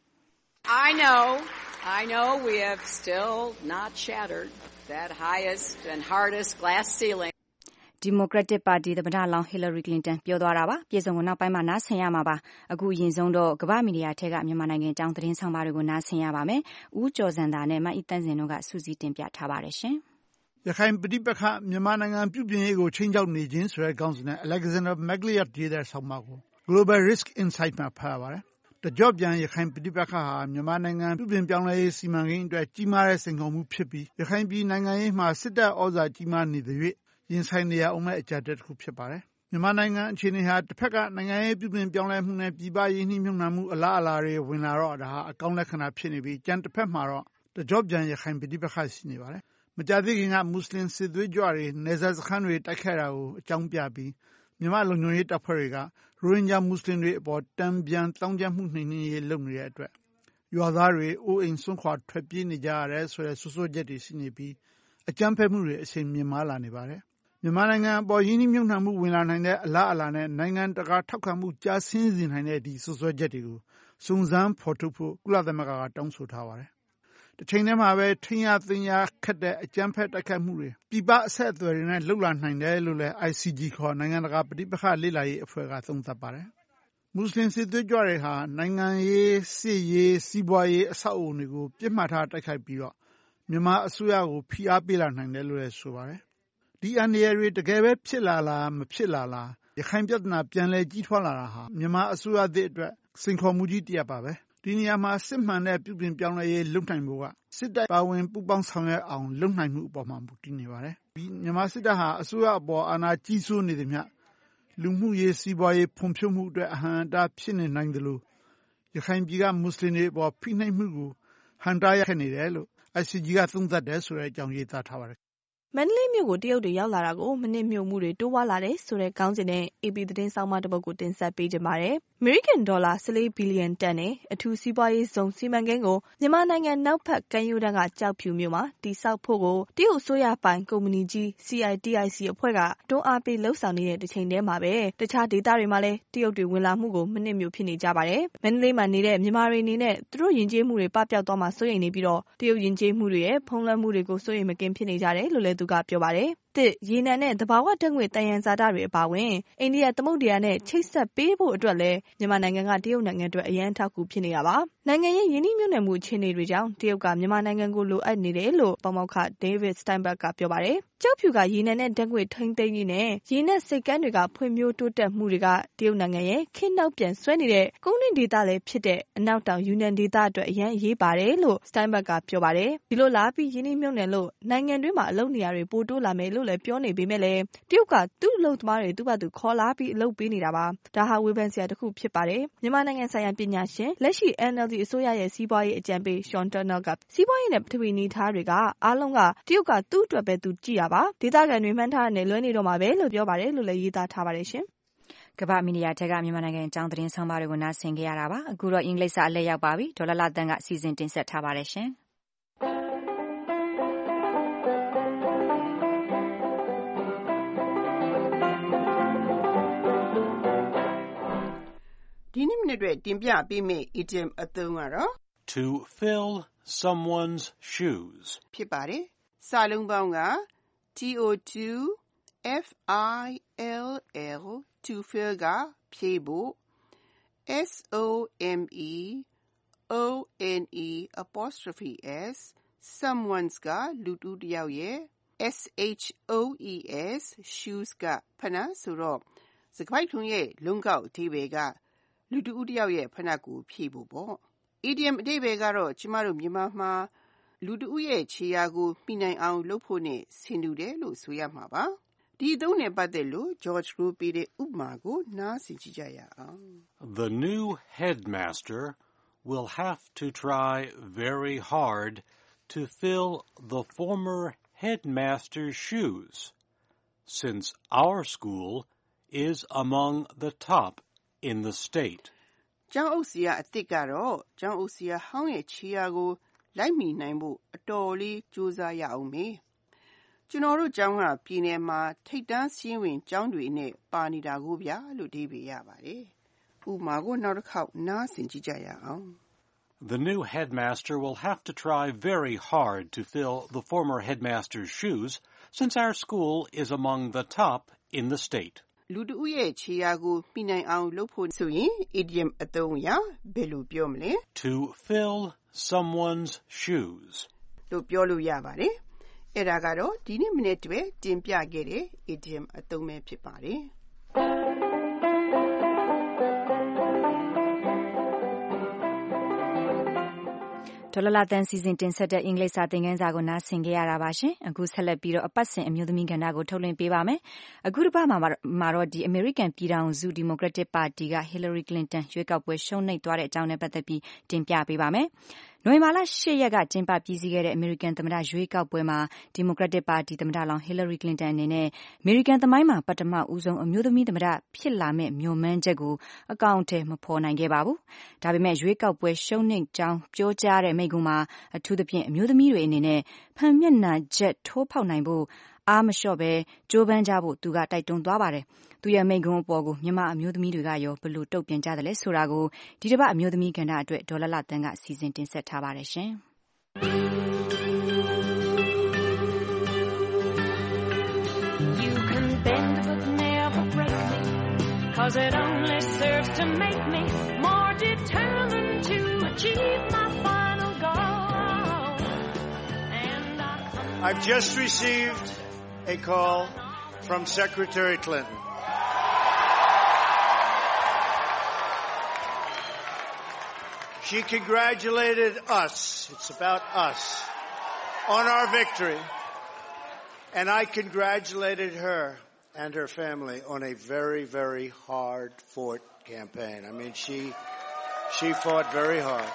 I know, I know we have still not shattered that highest and hardest glass ceiling. ဒီမိုကရက်တစ်ပါတီသမ္မတလောင်းဟီလာရီကလင်တန်ပြောသွားတာပါပြည်စုံကိုနောက်ပိုင်းမှာနားဆင်ရမှာပါအခုအရင်ဆုံးတော့ကမ္ဘာ့မီဒီယာထက်ကမြန်မာနိုင်ငံအကြောင်းသတင်းဆောင်ပါတွေကိုနားဆင်ရပါမယ်ဦးကျော်စံသာနဲ့မအီတန်းစင်တို့ကစူးစီးတင်ပြထားပါတယ်ရှင်ရခိုင်ပဋိပက္ခမြန်မာနိုင်ငံပြုပြင်ရေးကိုချိန်ချောက်နေခြင်းဆိုတဲ့ခေါင်းစဉ်နဲ့ Alexander McLeod ရေးတဲ့ဆောင်းပါးကို Global Risk Insight မှာဖတ်ရပါတယ်တကြော့ပြန်ရခိုင်ပဋိပက္ခဟာမြန်မာနိုင်ငံပြုပြင်ပြောင်းလဲရေးစီမံကိန်းအတွက်ကြီးမားတဲ့စိန်ခေါ်မှုဖြစ်ပြီးရခိုင်ပြည်နိုင်ငံရေးမှာစစ်တပ်ဩဇာကြီးမားနေတဲ့၍ရင်ဆိုင်နေရအောင်မဲ့အကြတဲ့တစ်ခုဖြစ်ပါတယ်မြန်မာနိုင်ငံအခြေအနေဟာတစ်ဖက်ကနိုင်ငံရေးပြုပြင်ပြောင်းလဲမှုနဲ့ပြည်ပရင်းနှီးမြှုပ်နှံမှုအလားအလာတွေဝင်လာတော့ဒါဟာအကောင်းလက္ခဏာဖြစ်နေပြီးကြံတစ်ဖက်မှာတော့တကြော့ပြန်ရခိုင်ပဋိပက္ခရှိနေပါတယ်မကြာသေးခင်ကမွတ်စလင်စစ်သွေးကြွတွေနေဆက်စခန်းတွေတိုက်ခိုက်တာကိုအကြောင်းပြပြီးမြန်မာလုံခြုံရေးတပ်ဖွဲ့တွေကရိုဟင်ဂျာမွတ်စလင်တွေအပေါ်တံပြန်တောင်းကျမှုနှိမ်နင်းရေးလုပ်နေတဲ့အတွက်ရွာသားတွေအိုးအိမ်ဆွန့်ခွာထွက်ပြေးနေကြရတယ်ဆိုတဲ့ဆွဆွချက်တွေရှိနေပြီးအကြမ်းဖက်မှုတွေအချိန်မြင့်မားလာနေပါတယ်မြန်မာနိုင်ငံအပေါ်ရင်းနှီးမြှုပ်နှံမှုဝင်လာနိုင်တဲ့အလားအလာနဲ့နိုင်ငံတကာထောက်ခံမှုကျဆင်းစေနိုင်တဲ့ဒီဆွဆွချက်တွေကိုစုံစမ်းဖော်ထုတ်ဖို့ကုလသမဂ္ဂကတောင်းဆိုထားပါတယ်တစ်ချိန်တည်းမှာပဲထိန်းရသိမ်းရခက်တဲ့အကြမ်းဖက်တိုက်ခိုက်မှုတွေပြည်ပအဆက်အသွယ်တွေနဲ့လှုပ်လာနိုင်တယ်လို့လည်း I C G ခေါ်နိုင်ငံတကာပဋိပက္ခလေ့လာရေးအဖွဲ့ကသုံးသပ်ပါတယ်မွတ်စလင်စစ်သွေးကြွတွေဟာနိုင်ငံရေးစစ်ရေးစီးပွားရေးအဆောက်အအုံတွေကိုပြစ်မှတ်ထားတိုက်ခိုက်ပြီးတော့မြန်မာအစိုးရကိုဖိအားပေးလာနိုင်တယ်လို့လည်းဆိုပါတယ်ဒီအန္တရာယ်တွေတကယ်ပဲဖြစ်လာလားမဖြစ်လာလားရခိုင်ပြဿနာပြန်လဲကြီးထွားလာတာဟာမြန်မာအစိုးရသစ်အတွက်စိန်ခေါ်မှုကြီးတစ်ရပ်ပါပဲဒီနေရာမှာစစ်မှန်တဲ့ပြုပြင်ပြောင်းလဲရေးလုပ်နိုင်ဖို့ကစစ်တပ်ပါဝင်ပူးပေါင်းဆောင်ရွက်အောင်လုပ်နိုင်မှုအပေါ်မှာမူတည်နေပါတယ်ဒီမြန်မာစစ်တပ်ဟာအစိုးရအပေါ်အာဏာကြီးစိုးနေသည်မြလူမှုရေးစီးပွားရေးဖွံ့ဖြိုးမှုအတွက်အဟန့်အတားဖြစ်နေနိုင်တယ်လို့ရခိုင်ပြည်ကမွတ်စလင်တွေအပေါ်ဖိနှိပ်မှုကိုဟန်တားရခဲ့နေတယ်လို့ I C G ကသုံးသပ်တယ်ဆိုတဲ့အကြောင်းရေးသားထားပါတယ်မန္တလေးမြို့ကိုတရုတ်တွေရောက်လာတာကိုမနစ်မြို့မှုတွေတိုးဝါလာတယ်ဆိုတဲ့ခေါင်းစဉ်နဲ့ A P သတင်းဆောင်းပါးတစ်ပုဒ်ကိုတင်ဆက်ပေးကြပါမယ်။ American ဒေါ်လာ၁၄ဘီလီယံတန်နဲ့အထူးစီးပွားရေးဇုံစီမံကိန်းကိုမြန်မာနိုင်ငံနောက်ဖက်ကမ်းရိုးတန်းကကြောက်ဖြူမြို့မှာတည်ဆောက်ဖို့ကိုတရုတ်အစိုးရပိုင်ကုမ္ပဏီကြီး C I T I C အဖွဲ့ကတွန်းအားပေးလှုပ်ဆောင်နေတဲ့တစ်ချိန်တည်းမှာပဲတခြားဒေသတွေမှာလည်းတရုတ်တွေဝင်လာမှုကိုမနစ်မြို့ဖြစ်နေကြပါတယ်။မန္တလေးမှာနေတဲ့မြန်မာတွေအနေနဲ့သူတို့ယဉ်ကျေးမှုတွေပပျောက်သွားမှာစိုးရိမ်နေပြီးတော့တရုတ်ယဉ်ကျေးမှုတွေရဲ့ဖုံးလွှမ်းမှုတွေကိုစိုးရိမ်မကင်းဖြစ်နေကြတယ်လို့လည်းသူကပြောပါတယ်။တစ်ရေနံနဲ့သဘာဝဓာတ်ငွေ့တန်ယန်ဇာတတွေအပါအဝင်အိန္ဒိယသမုဒ္ဒရာနဲ့ချိတ်ဆက်ပေးဖို့အတွက်လည်းမြန်မာနိုင်ငံကတရုတ်နိုင်ငံအတွက်အရန်ထောက်ကူဖြစ်နေတာပါနိုင်ငံရဲ့ယင်းနှိမ့်ညွတ်နယ်မှုအခြေအနေတွေကြောင့်တရုတ်ကမြန်မာနိုင်ငံကိုလိုအပ်နေတယ်လို့ပေါမောက္ခ David Steinberg ကပြောပါတယ်ကျောက်ဖြူကရေနံနဲ့ဓာတ်ငွေ့ထိန်းသိမ်းရေးနဲ့ရေနံစိတ်ကမ်းတွေကဖွံ့ဖြိုးတိုးတက်မှုတွေကတရုတ်နိုင်ငံရဲ့ခေတ်နောက်ပြန်ဆွဲနေတဲ့ကုန်းတွင်းဒေသလည်းဖြစ်တဲ့အနောက်တောင်ယူနန်ဒေသအတွက်အရန်ရေးပါတယ်လို့ Steinberg ကပြောပါတယ်ဒီလိုလာပြီးယင်းနှိမ့်ညွတ်နယ်လို့နိုင်ငံတွင်းမှာအလုပ်နေရာတွေပိုတိုးလာမယ်လို့လည်းပြောနေပေမဲ့လည်းတရုတ်ကသူ့အလုပ်သမားတွေသူ့ဘာသူခေါ်လာပြီးအလုပ်ပေးနေတာပါဒါဟာဝေဖန်စရာတစ်ခုဖြစ်ပါတယ်မြန်မာနိုင်ငံဆိုင်ရာပညာရှင်လက်ရှိ N L D အစိုးရရဲ့စီးပွားရေးအကြံပေး Sean Turnell ကစီးပွားရေးနဲ့ပထဝီအနေအထားတွေကအားလုံးကတရုတ်ကသူ့အတွက်ပဲသူကြည့်တာပါဒေသခံတွေမှန်းထားတဲ့လွဲနေတော့မှာပဲလို့ပြောပါတယ်လို့လည်းရေးသားထားပါတယ်ရှင်ကမ္ဘာမီဒီယာထက်ကမြန်မာနိုင်ငံအကြောင်းသတင်းဆောင်ပါတွေကိုနားဆင်ကြရတာပါအခုတော့အင်္ဂလိပ်စာအလဲရောက်ပါပြီဒေါ်လာလာတန်ကစီစဉ်တင်ဆက်ထားပါတယ်ရှင်ဒီနေ့မနေ့အတွက်တင်ပြပေးမယ့် idiom အသုံးကတော့ to fill someone's shoes ဖြစ်ပါတယ်စာလုံးပေါင်းက T O two F I L L to fill ကဖြည့်ဖို့ S O M E O N E apostrophe S someone's ကလူတူတစ်ယောက်ရဲ့ S H O E S shoes ကဖနက်ဆိုတော့စကားထုံးရဲ့လုံးကောက်အဓိပ္ပာယ်ကလူတူတစ်ယောက်ရဲ့ဖနက်ကိုဖြည့်ဖို့ပေါ့ idiom အဓိပ္ပာယ်ကတော့ကျမတို့မြန်မာမှာလူတူရဲ့ခြေရာကိုမိနိုင်အောင်လုပ်ဖို့နဲ့ဆင်တူတယ်လို့ဆိုရမှာပါဒီအသုံးနဲ့ပတ်သက်လို့ George ကိုပေးတဲ့ဥပမာကိုနားဆင်ကြည့်ကြရအောင် The new headmaster will have to try very hard to fill the former headmaster's shoes, since our school is among the top in the state. ကျောင်းအုပ်ဆရာအသစ်ကတော့ကျောင်းအုပ်ဆရာဟောင်းရဲ့ခြေရာကိုလိုက်မိနိုင်ဖို့အတော်လေးကြိုးစားရအောင်မေကျွန်တော်တို့ကျောင်းကပြည်နယ်မှာထိပ်တန်းစည်းဝင်ကျောင်းတွေနဲ့ပါနေတာကိုဗျာလို့ဒီပေးရပါတယ်ဥပမာကိုနောက်တစ်ခေါက်နားဆင်ကြည့်ကြရအောင် The new headmaster will have to try very hard to fill the former headmaster's shoes, since our school is among the top in the state. လူတူရဲ့ခြေရာကိုမိနိုင်အောင်လုပ်ဖို့ဆိုရင် idiom အသုံးအရဘယ်လိုပြောမလဲ To fill someone's shoes လို့ပြောလို့ရပါတယ်အဲ့ဒါကတော့ဒီနေ့မနေ့တည်းတင်ပြခဲ့တဲ့ idiom အသုံးပဲဖြစ်ပါတယ်ဒေါ်လာလာတန်စီစဉ်တင်ဆက်တဲ့အင်္ဂလိပ်စာသင်ခန်းစာကိုနားဆင်ကြရတာပါရှင်အခုဆက်လက်ပြီးတော့အပတ်စဉ်အမျိုးသမီးကဏ္ဍကိုထုတ်လွှင့်ပေးပါမယ်အခုတစ်ပတ်မှာမှာတော့ဒီ American ပြည်ထောင်စု Democratic Party က Hillary Clinton ရွေးကောက်ပွဲရှုံးနိမ့်သွားတဲ့အကြောင်းနဲ့ပတ်သက်ပြီးတင်ပြပေးပါမယ်နိုဝင်ဘာလ၈ရက်ကကျင်းပပြီးစီးခဲ့တဲ့ American သမ္မတရွေးကောက်ပွဲမှာ Democratic Party သမ္မတလောင်း Hillary Clinton အနေနဲ့ American သမိုင်းမှာပထမဦးဆုံးအမျိုးသမီးသမ္မတဖြစ်လာမယ့်မျှော်မှန်းချက်ကိုအကောင့်ထဲမဖော်နိုင်ခဲ့ပါဘူး။ဒါပေမဲ့ရွေးကောက်ပွဲရှုံးနိမ့်ကြောင်းပြောကြားတဲ့မိန့်ခွန်းမှာအထူးသဖြင့်အမျိုးသမီးတွေအနေနဲ့ဖန်မျက်နှာချက်ထိုးဖောက်နိုင်ဖို့အားမလျှော့ပဲကြိုးပမ်းကြဖို့သူကတိုက်တွန်းသွားပါတယ်။သူရဲ့မိန့်ခွန်းအပေါ်ကိုမြန်မာအမျိုးသမီးတွေကရောဘယ်လိုတုံ့ပြန်ကြတယ်လဲဆိုတာကိုဒီတစ်ပတ်အမျိုးသမီးကဏ္ဍအတွက်ဒေါ်လာလာတန်းကစီစဉ်တင်ဆက်ထားပါတယ်ရှင်။ You can bend but never break me, 'cause it only serves to make me more determined to achieve my final goal. And I I've just received a call from Secretary Clinton. She congratulated us, it's about us, on our victory. And I congratulated her and her family on a very, very hard-fought campaign. I mean, she she fought very hard.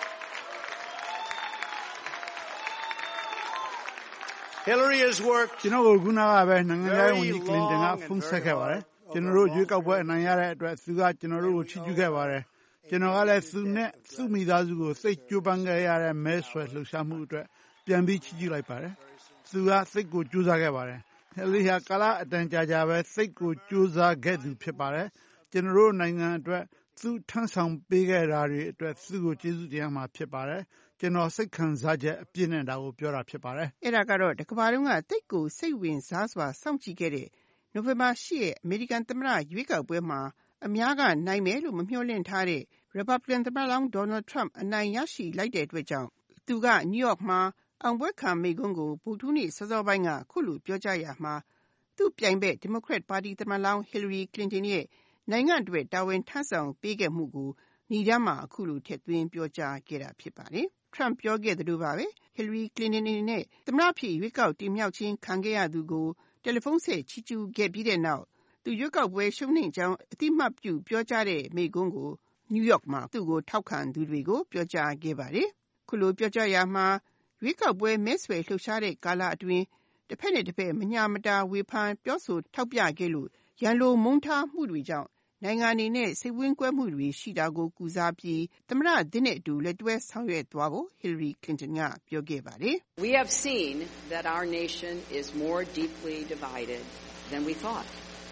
Hillary has worked ကျွန်တော်ကခုနကပဲနိုင်ငံရေးဝန်ကြီး Clinton ကဖုန်းဆက်ခဲ့ပါတယ်ကျွန်တော်တို့ရွေးကောက်ပွဲအနိုင်ရတဲ့အတွက်သူကကျွန်တော်တို့ကိုချီးကျူးခဲ့ပါတယ်ကျွန်တော်ကလည်းသူနဲ့သူ့မိသားစုကိုစိတ်ကြိုးပမ်းခဲ့ရတဲ့မဲဆွယ်လှုပ်ရှားမှုအတွက်ပြန်ပြီးချီးကျူးလိုက်ပါတယ်သူကစိတ်ကိုကြိုးစားခဲ့ပါတယ် Hillary ဟာကာလအတန်ကြာကြာပဲစိတ်ကိုကြိုးစားခဲ့သူဖြစ်ပါတယ်ကျွန်တော်တို့နိုင်ငံအတွက်သူထမ်းဆောင်ပေးခဲ့တာတွေအတွက်သူ့ကိုကျေးဇူးတင်ရမှာဖြစ်ပါတယ်ကျွန်တော်စိတ်ခံစားချက်အပြည့်နဲ့ဒါကိုပြောတာဖြစ်ပါတယ်အဲ့ဒါကတော့တကဘာလုံးကတိတ်ကိုစိတ်ဝင်စားစွာစောင့်ကြည့်ခဲ့တဲ့နိုဝင်ဘာ၈ရက်အမေရိကန်သမ္မတရွေးကောက်ပွဲမှာအများကနိုင်မယ်လို့မမျှော်လင့်ထားတဲ့ Republican သမ္မတလောင်း Donald Trump အနိုင်ရရှိလိုက်တဲ့အတွက်ကြောင့်သူက New York မှာအောင်ပွဲခံမိန့်ခွန်းကိုဗုဒ္ဓဟူးနေ့စောစောပိုင်းကခုလိုပြောကြားရာမှာသူ့ပြိုင်ဘက် Democrat ပါတီသမ္မတလောင်း Hillary Clinton ရဲ့နိုင်ငံအတွက်တာဝန်ထမ်းဆောင်ပေးခဲ့မှုကိုညီတန်းမှာအခုလိုထည့်သွင်းပြောကြားခဲ့တာဖြစ်ပါတယ်။ Trump ပြောခဲ့သလိုပါပဲ Hillary Clinton အနေနဲ့သမ္မတဖြစ်ရွေးကောက်တင်မြှောက်ခြင်းခံခဲ့ရသူကိုတယ်လီဖုန်းဆက်ချီးကျူးခဲ့ပြီးတဲ့နောက်သူရွေးကောက်ပွဲရှုံးနိမ့်ကြောင်းအတိမတ်ပြုပြောကြားတဲ့မိန့်ခွန်းကို New York မှာသူ့ကိုထောက်ခံသူတွေကိုပြောကြားခဲ့ပါတယ်။ခုလိုပြောကြားရာမှာရွေးကောက်ပွဲမဲဆွယ်လှုပ်ရှားတဲ့ကာလအတွင်းတစ်ဖက်နဲ့တစ်ဖက်မညာမတာဝေဖန်ပြောဆိုထောက်ပြခဲ့လို့ရန်လိုမုန်းထားမှုတွေကြောင့်နိုင်ငံအနေနဲ့စိတ်ဝင်းကွဲမှုတွေရှိတာကိုကုစားပြီးသမ္မတသစ်နဲ့အတူလက်တွဲဆောင်ရွက်သွားဖို့ Hillary Clinton ကပြောခဲ့ပါတယ်။ We have seen that our nation is more deeply divided than we thought.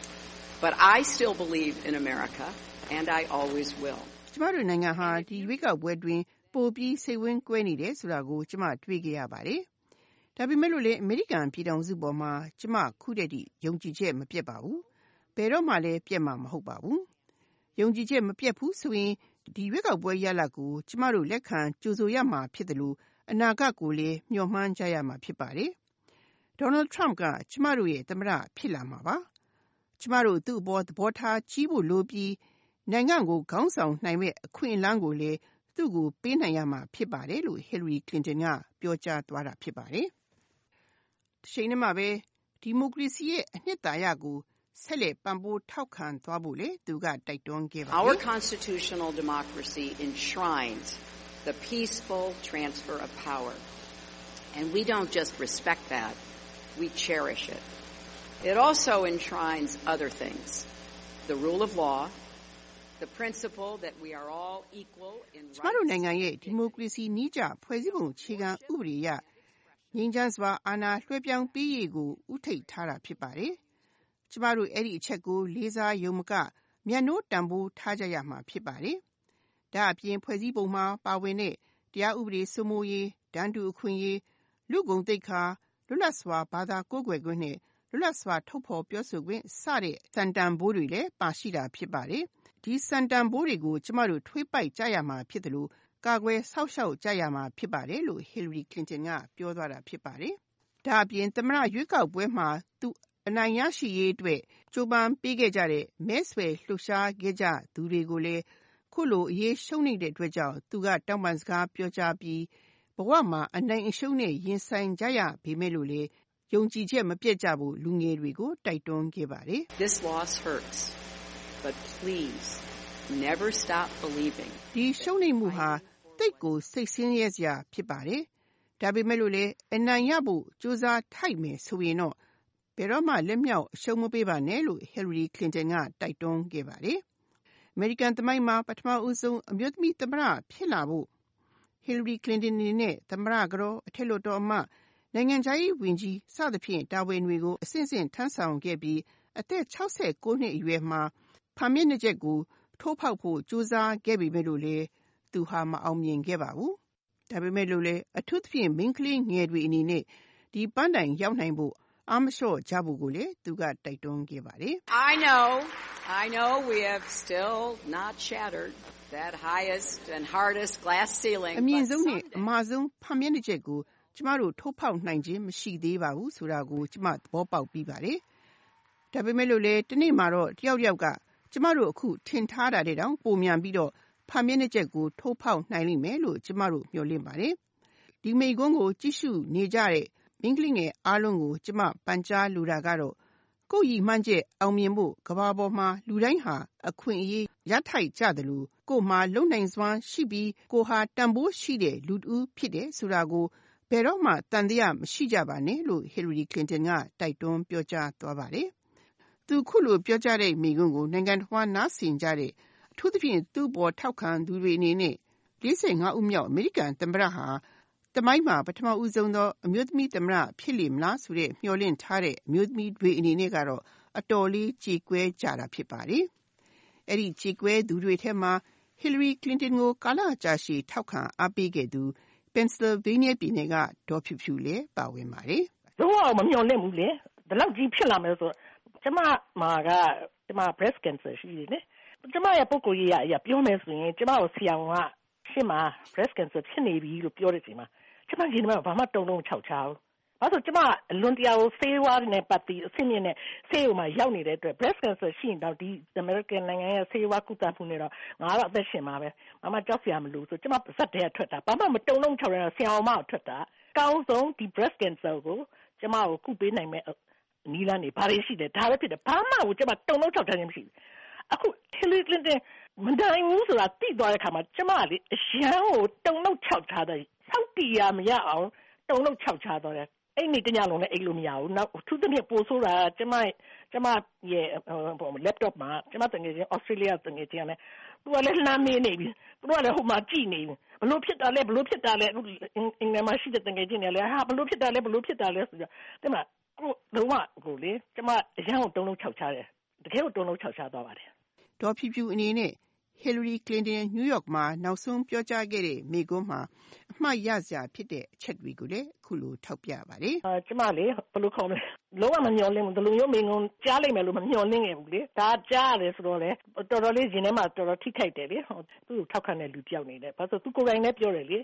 But I still believe in America and I always will. ကျမတို့နိုင်ငံဟာဒီရွေးကောက်ပွဲတွင်ပိုပြီးစိတ်ဝင်းကွဲနေတယ်ဆိုတာကိုကျမတွေ့ခဲ့ရပါတယ်။ဒါပေမဲ့လို့လေအမေရိကန်ပြည်ထောင်စုပေါ်မှာကျမခုတည်းတည်းယုံကြည်ချက်မပြတ်ပါဘူး။ဘယ်တော့မှလည်းပြတ်မှာမဟုတ်ပါဘူး။ယုံကြည်ချက်မပြတ်ဘူးဆိုရင်ဒီရွေးကောက်ပွဲရလဒ်ကိုကျမတို့လက်ခံကြိုဆိုရမှာဖြစ်တယ်လို့အနာဂတ်ကိုလည်းမျှော်မှန်းကြရမှာဖြစ်ပါတယ်။ Donald Trump ကကျမတို့ရဲ့သမ္မတဖြစ်လာမှာပါ။ကျမတို့သူ့အပေါ်သဘောထားကြီးဖို့လိုပြီးနိုင်ငံကိုခေါင်းဆောင်နိုင်မဲ့အခွင့်အလမ်းကိုလည်းသူ့ကိုပေးနိုင်ရမှာဖြစ်ပါတယ်လို့ Hillary Clinton ကပြောကြားသွားတာဖြစ်ပါတယ်။တစ်ချိန်တည်းမှာပဲဒီမိုကရေစီရဲ့အနှစ်သာရကိုဆက်လက်ပံ့ပိုးထောက်ခံသွားဖို့လေသူကတိုက်တွန်းခဲ့ပါတယ်။ Our constitutional democracy enshrines the peaceful transfer of power. And we don't just respect that, we cherish it. It also enshrines other things. The rule of law, the principle that we are all equal in rights. ကျမတို့နိုင်ငံရဲ့ဒီမိုကရေစီနည်းကျဖွဲ့စည်းပုံအခြေခံဥပဒေအရငြိမ်းချမ်းစွာအာဏာလွှဲပြောင်းပေးရေးကိုဥထိပ်ထားတာဖြစ်ပါတယ်။ကျမတို့အဲ့ဒီအချက်ကိုလေးစားယုံမကမျက်နှိုးတန်ဖိုးထားကြရမှာဖြစ်ပါတယ်။ဒါအပြင်ဖွဲ့စည်းပုံမှာပါဝင်တဲ့တရားဥပဒေစိုးမိုးရေးတန်းတူအခွင့်အရေးလူကုန်သိက္ခာလွတ်လပ်စွာဘာသာကိုးကွယ်ခွင့်နဲ့လွတ်လပ်စွာထုတ်ဖော်ပြောဆိုခွင့်စတဲ့စံတန်ဖိုးတွေလည်းပါရှိတာဖြစ်ပါတယ်။ဒီစံတန်ဖိုးတွေကိုကျမတို့ထွေးပိုက်ကြရမှာဖြစ်တယ်လို့ကာကွယ်ဆောက်ရှောက်ကြရမှာဖြစ်ပါတယ်လို့ Hillary Clinton ကပြောသွားတာဖြစ်ပါတယ်။ဒါအပြင်သမ္မတရွေးကောက်ပွဲမှာသူအနိုင်ရရှိရေးအတွက်ကြိုးပမ်းပေးခဲ့ကြတဲ့မဲဆွယ်လှုပ်ရှားခဲ့ကြသူတွေကိုလည်းခုလိုအရေးရှုံးနေတဲ့အတွက်ကြောင့်သူကတောင်းပန်စကားပြောကြားပြီးဘဝမှာအနိုင်အရှုံးနဲ့ရင်ဆိုင်ကြရပေမဲ့လို့လေယုံကြည်ချက်မပြတ်ကြဘူးလူငယ်တွေကိုတိုက်တွန်းခဲ့ပါတယ်။ This loss hurts, but please never stop believing. ဒီရှုံးနိမ့်မှုဟာတိတ်ကိုစိတ်ဆင်းရဲစရာဖြစ်ပါတယ်။ဒါပေမဲ့လို့လေအနိုင်ရဖို့ကြိုးစားထိုက်မယ်ဆိုရင်တော့ဘယ်တော့မှလက်မြောက်အရှုံးမပေးပါနဲ့လို့ Hillary Clinton ကတိုက်တွန်းခဲ့ပါတယ်။အမေရိကန်သမိုင်းမှာပထမဦးဆုံးအမျိုးသမီးသမ္မတဖြစ်လာဖို့ Hillary Clinton အနေနဲ့သမ္မတကတော်အထက်လွှတ်တော်အမတ်နိုင်ငံခြားရေးဝန်ကြီးစသဖြင့်တာဝန်တွေကိုအစဉ်စဉ်ထမ်းဆောင်ခဲ့ပြီးအသက်၆၉နှစ်အရွယ်မှာဖာမျက်နှာချက်ကိုထိုးဖောက်ဖို့ကြိုးစားခဲ့ပေမဲ့လို့လေသူဟာမအောင်မြင်ခဲ့ပါဘူး။ဒါပေမဲ့လို့လေအထူးသဖြင့်မိန်းကလေးငယ်တွေအနေနဲ့ဒီပန်းတိုင်ရောက်နိုင်ဖို့အားမလျှော့ကြဖို့ကိုလေသူကတိုက်တွန်းခဲ့ပါတယ်။ I know, I know we have still not shattered that highest and hardest glass ceiling. အမြင့်ဆုံးနဲ့အမာဆုံးဖာမျက်နှာချက်ကိုကျမတို့ထိုးဖောက်နိုင်ခြင်းမရှိသေးပါဘူးဆိုတာကိုကျမသဘောပေါက်ပြီးပါတယ်။ဒါပေမဲ့လို့လေတနေ့မှာတော့တယောက်တယောက်ကကျမတို့အခုထင်ထားတာတဲ့တောင်ပုံမြန်ပြီးတော့ဖာမျက်နှာချက်ကိုထိုးဖောက်နိုင်လိမ့်မယ်လို့ကျမတို့မျှော်လင့်ပါတယ်။ဒီမိန့်ခွန်းကိုကြည့်ရှုနေကြတဲ့မိန်းကလေးငယ်အားလုံးကိုကျမပန်ကြားလိုတာကတော့ကိုယ့်ရည်မှန်းချက်အောင်မြင်ဖို့ကမ္ဘာပေါ်မှာလူတိုင်းဟာအခွင့်အရေးရထိုက်ကြတယ်လို့ကိုယ်မှာလုံနိုင်စွမ်းရှိပြီးကိုဟာတန်ဖိုးရှိတဲ့လူတူဖြစ်တယ်ဆိုတာကိုဘယ်တော့မှတန်တရားမရှိကြပါနဲ့လို့ Hillary Clinton ကတိုက်တွန်းပြောကြားသွားပါတယ်။သူခုလိုပြောကြားတဲ့မိန့်ခွန်းကိုနိုင်ငံတော်နားဆင်ကြတဲ့အထူးသဖြင့်သူ့ပေါ်ထောက်ခံသူတွေအနေနဲ့လေးဆယ်ငါးဦးမြောက်အမေရိကန်သမ္မတဟာတမိုင်းမှာပထမဦးဆုံးသောအမျိုးသမီးသမ္မတဖြစ်လိမ့်မလားဆိုတဲ့မျှော်လင့်ထားတဲ့အမျိုးသမီးတွေအနေနဲ့ကတော့အတော်လေးကြေကွဲကြတာဖြစ်ပါတယ်။အဲ့ဒီကြေကွဲသူတွေထဲမှာ Hillary Clinton ကိုကာလကြာရှည်ထောက်ခံအားပေးခဲ့သူ Pennsylvania ပြည်နယ်ကဒေါ်ဖြူဖြူလည်းပါဝင်ပါတယ်။လုံးဝမမျှော်လင့်ဘူးလေ။ဒီလောက်ကြီးဖြစ်လာမယ်ဆိုကျမမှာကကျမ breast cancer ရှိတယ်လေ။ကျမရဲ့ပုဂ္ဂိုလ်ရေးအရာပြောမယ်ဆိုရင်ကျမကိုဆရာဝန်ကရှင်းမှာ breast cancer ဖြစ်နေပြီလို့ပြောတဲ့အချိန်မှာကျမဒီမှာဘာမှတုံ့လုံးချောက်ချားဘူး။ဘာလို့ကျမအလွန်တရာကိုဆေးဝါးနဲ့ပတ်ပြီးအဆင့်မြင့်နဲ့ဆေးရုံမှာရောက်နေတဲ့အတွက် breast cancer ရှိရင်တော့ဒီ American နိုင်ငံရဲ့ဆေးဝါးကုသမှုနဲ့တော့ငါတော့အသက်ရှင်မှာပဲ။ဘာမှကြောက်စရာမလိုဆိုကျမပါဇက်တည်းထွက်တာဘာမှမတုံ့လုံးချောက်ရတော့ဆရာအောင်မထွက်တာ။ကောင်းဆုံးဒီ breast cancer ကိုကျမကိုကုပေးနိုင်မဲ့နီးလန်းနေဘာတွေရှိတယ်ဒါပဲဖြစ်တယ်ဘာမှကိုကျမတုံ့လုံးချောက်ထားခြင်းမရှိဘူး။အခု Hillary Clinton မနိုင်ဘူးဆိုတာသိသွားတဲ့အခါမှာကျမကလေအရန်ကိုတုံ့လုံးချောက်ထားတယ်ဆောက်တီရမရအောင်တုံ့လုံးချောက်ချသွားတယ်အဲ့ဒီတညလုံးလည်းအိတ်လို့မရဘူးနောက်သူသဖြင့်ပို့ဆိုးတာကျမကျမရဲ့ laptop မှာကျမတငယ်ချင်း Australia တငယ်ချင်းနဲ့သူကလည်းလှမ်းမေးနေပြီသူကလည်းဟိုမှာကြည့်နေပြီဘလို့ဖြစ်တာလဲဘလို့ဖြစ်တာလဲအင်္ဂလန်မှာရှိတဲ့တငယ်ချင်းတွေလည်းဟာဘလို့ဖြစ်တာလဲဘလို့ဖြစ်တာလဲဆိုတော့ဒီမှာကိုလုံးဝကိုလေကျမအရန်ကိုတုံ့လုံးချောက်ချတယ်တကယ်ကိုတုံ့လုံးချောက်ချသွားပါတယ်ဒေါ်ဖြူဖြူအနေနဲ့ Hillary Clinton နယူးယောက်မှာနောက်ဆုံးပြောကြားခဲ့တဲ့မိန့်ခွန်းမှာအမှားရစရာဖြစ်တဲ့အချက်တွေကိုလည်းအခုလိုထောက်ပြပါတယ်။အာကျမလေဘယ်လိုခေါ်မလဲလုံးဝမမျှော်လင့်ဘူးဒီလိုမျိုးမိန့်ခွန်းကြားလိုက်မယ်လို့မမျှော်လင့်ခဲ့ဘူးလေဒါကြားရတယ်ဆိုတော့လေတော်တော်လေးရင်ထဲမှာတော်တော်ထိခိုက်တယ်လေသူ့ကိုထောက်ခံတဲ့လူတယောက်နေတယ်ဘာလို့သူကိုယ်တိုင်လည်းပြောတယ်လေသူ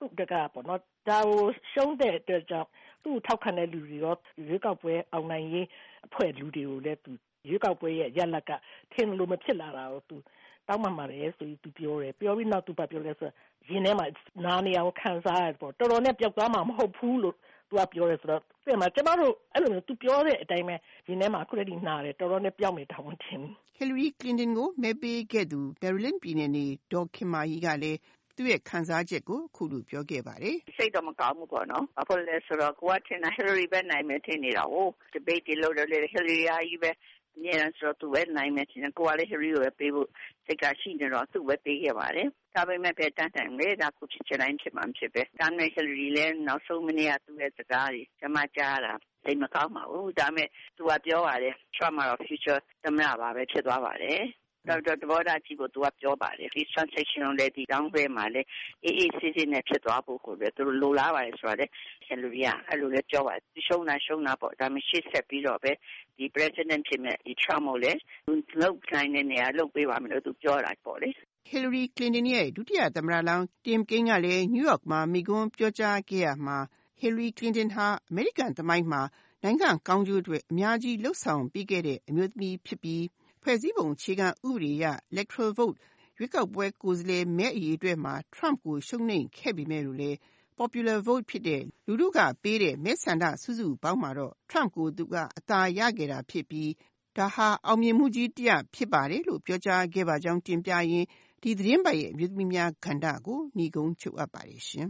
သူ့တကားပေါ့နော်ဒါကိုရှုံးတဲ့အတွက်ကြောင့်သူ့ထောက်ခံတဲ့လူတွေရောရွေးကောက်ပွဲအောင်နိုင်ရေးအဖွဲ့လူတွေကိုလည်းသူရွေးကောက်ပွဲရဲ့ရလက်ကထင်လို့မဖြစ်လာတာကိုသူတောင်းပန်ပါတယ်ဆိုပြီးသူပြောတယ်ပြောပြီးနောက်သူပြောလဲဆိုရင်ထဲမှာနားနေအောင်ခံစားရတယ်ပေါ့တော်တော်နဲ့ပျောက်သွားမှာမဟုတ်ဘူးလို့သူကပြောတယ်ဆိုတော့ပြန်မှာကျမတို့အဲ့လိုမျိုးသူပြောတဲ့အတိုင်းပဲရင်ထဲမှာအခုလည်းဒီနားတယ်တော်တော်နဲ့ပျောက်နေတောင်းတင် Hillary Clinton ကိုမဲပေးခဲ့သူ Maryland ပြည်နယ်နေဒေါ်ခင်မာကြီးကလည်းသူ့ရဲ့ခံစားချက်ကိုအခုလိုပြောခဲ့ပါတယ်စိတ်တော့မကောင်းဘူးပေါ့နော်ဘာဖြစ်လဲဆိုတော့ကိုကထင်တာ Hillary ပဲနိုင်မယ်ထင်နေတာဟို debate တွေလုပ်တယ်လေ Hillary ကကြီးပဲအများအားဆိုတော့သူပဲနိုင်မယ်ထင်တယ်ကိုကလည်း Hillary ကိုပဲပေးဖို့စိတ်ကရှိနေတော့သူ့ပဲပေးခဲ့ပါတယ်ဒါပေမဲ့ပဲတန်းတန်းလေဒါကိုဖြစ်ချင်တိုင်းဖြစ်မှမဖြစ်ပဲဒါနဲ့ Hillary လည်းနောက်ဆုံးမနေ့ကသူ့ရဲ့စကားကြီးကျမကြားတာစိတ်မကောင်းပါဘူးဒါပေမဲ့သူကပြောပါတယ် Trump ကတော့ future သမ္မတပါပဲဖြစ်သွားပါတယ်တော့တဘောသားကြီးကိုသူကပြောပါတယ်ဒီ transaction လေးဒီ downgrade မှာလေအေးအေးဆေးဆေးနဲ့ဖြစ်သွားဖို့ကိုပဲသူလိုလားပါတယ်ဆိုတော့လေ Hillary ကအဲ့လိုလည်းပြောပါတယ်ရှုံးတာရှုံးတာပေါ့ဒါမှရှေ့ဆက်ပြီးတော့ပဲဒီ president ဖြစ်မဲ့ဒီ Trump ကိုလည်းလောက်တိုင်းနဲ့နေရာလောက်ပေးပါမယ်လို့သူပြောတာပေါ့လေ Hillary Clinton ရဲ့ဒုတိယသမ္မတလောင်း Tim Kaine ကလည်း New York မှာမိကွန်းပြောကြားခဲ့ရမှာ Hillary Clinton ဟာအမေရိကန်သမိုင်းမှာနိုင်ငံကောင်းကျိုးအတွက်အများကြီးလှုပ်ဆောင်ပေးခဲ့တဲ့အမျိုးသမီးဖြစ်ပြီးဖွဲ့စည်းပုံအခြေခံဥပဒေအရ electoral vote ရွေးကောက်ပွဲကိုယ်စားလှယ်မဲအရေအတွက်မှာ Trump ကိုရှုံးနိမ့်ခဲ့ပေမဲ့လို့လည်း popular vote ဖြစ်တဲ့လူထုကပေးတဲ့မဲဆန္ဒစုစုပေါင်းမှာတော့ Trump ကိုသူကအသာရခဲ့တာဖြစ်ပြီးဒါဟာအောင်မြင်မှုကြီးတစ်ရပ်ဖြစ်ပါတယ်လို့ပြောကြားခဲ့ပါကြောင်းတင်ပြရင်းဒီသတင်းပတ်ရဲ့အမျိုးသမီးများကဏ္ဍကိုညီကုန်းချုပ်အပ်ပါတယ်ရှင်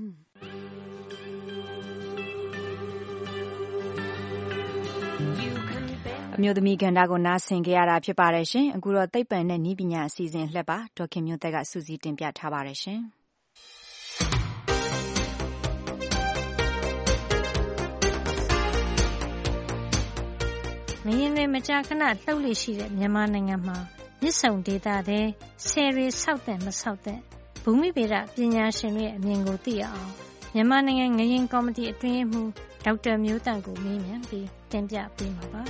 အမျိုးသမီးကဏ္ဍကိုနားဆင်ကြရတာဖြစ်ပါတယ်ရှင်အခုတော့သိပ္ပံနဲ့နည်းပညာအစီအစဉ်လှက်ပါဒေါက်ခင်မျိုးသက်ကစူးစီးတင်ပြထားပါတယ်ရှင်ငရင်တွေမကြာခဏလှုပ်လေရှိတဲ့မြန်မာနိုင်ငံမှာမြစ်ဆုံဒေသတဲ့ဆယ်ရီဆောက်တဲ့မဆောက်တဲ့ဘူမိဗေဒပညာရှင်တွေရဲ့အမြင်ကိုသိရအောင်မြန်မာနိုင်ငံငရင်ကော်မတီအတွင်းမှူးဒေါက်တာမျိုးတန့်ကိုမေးမြန်းပြီးတင်ပြပေးမှာပါ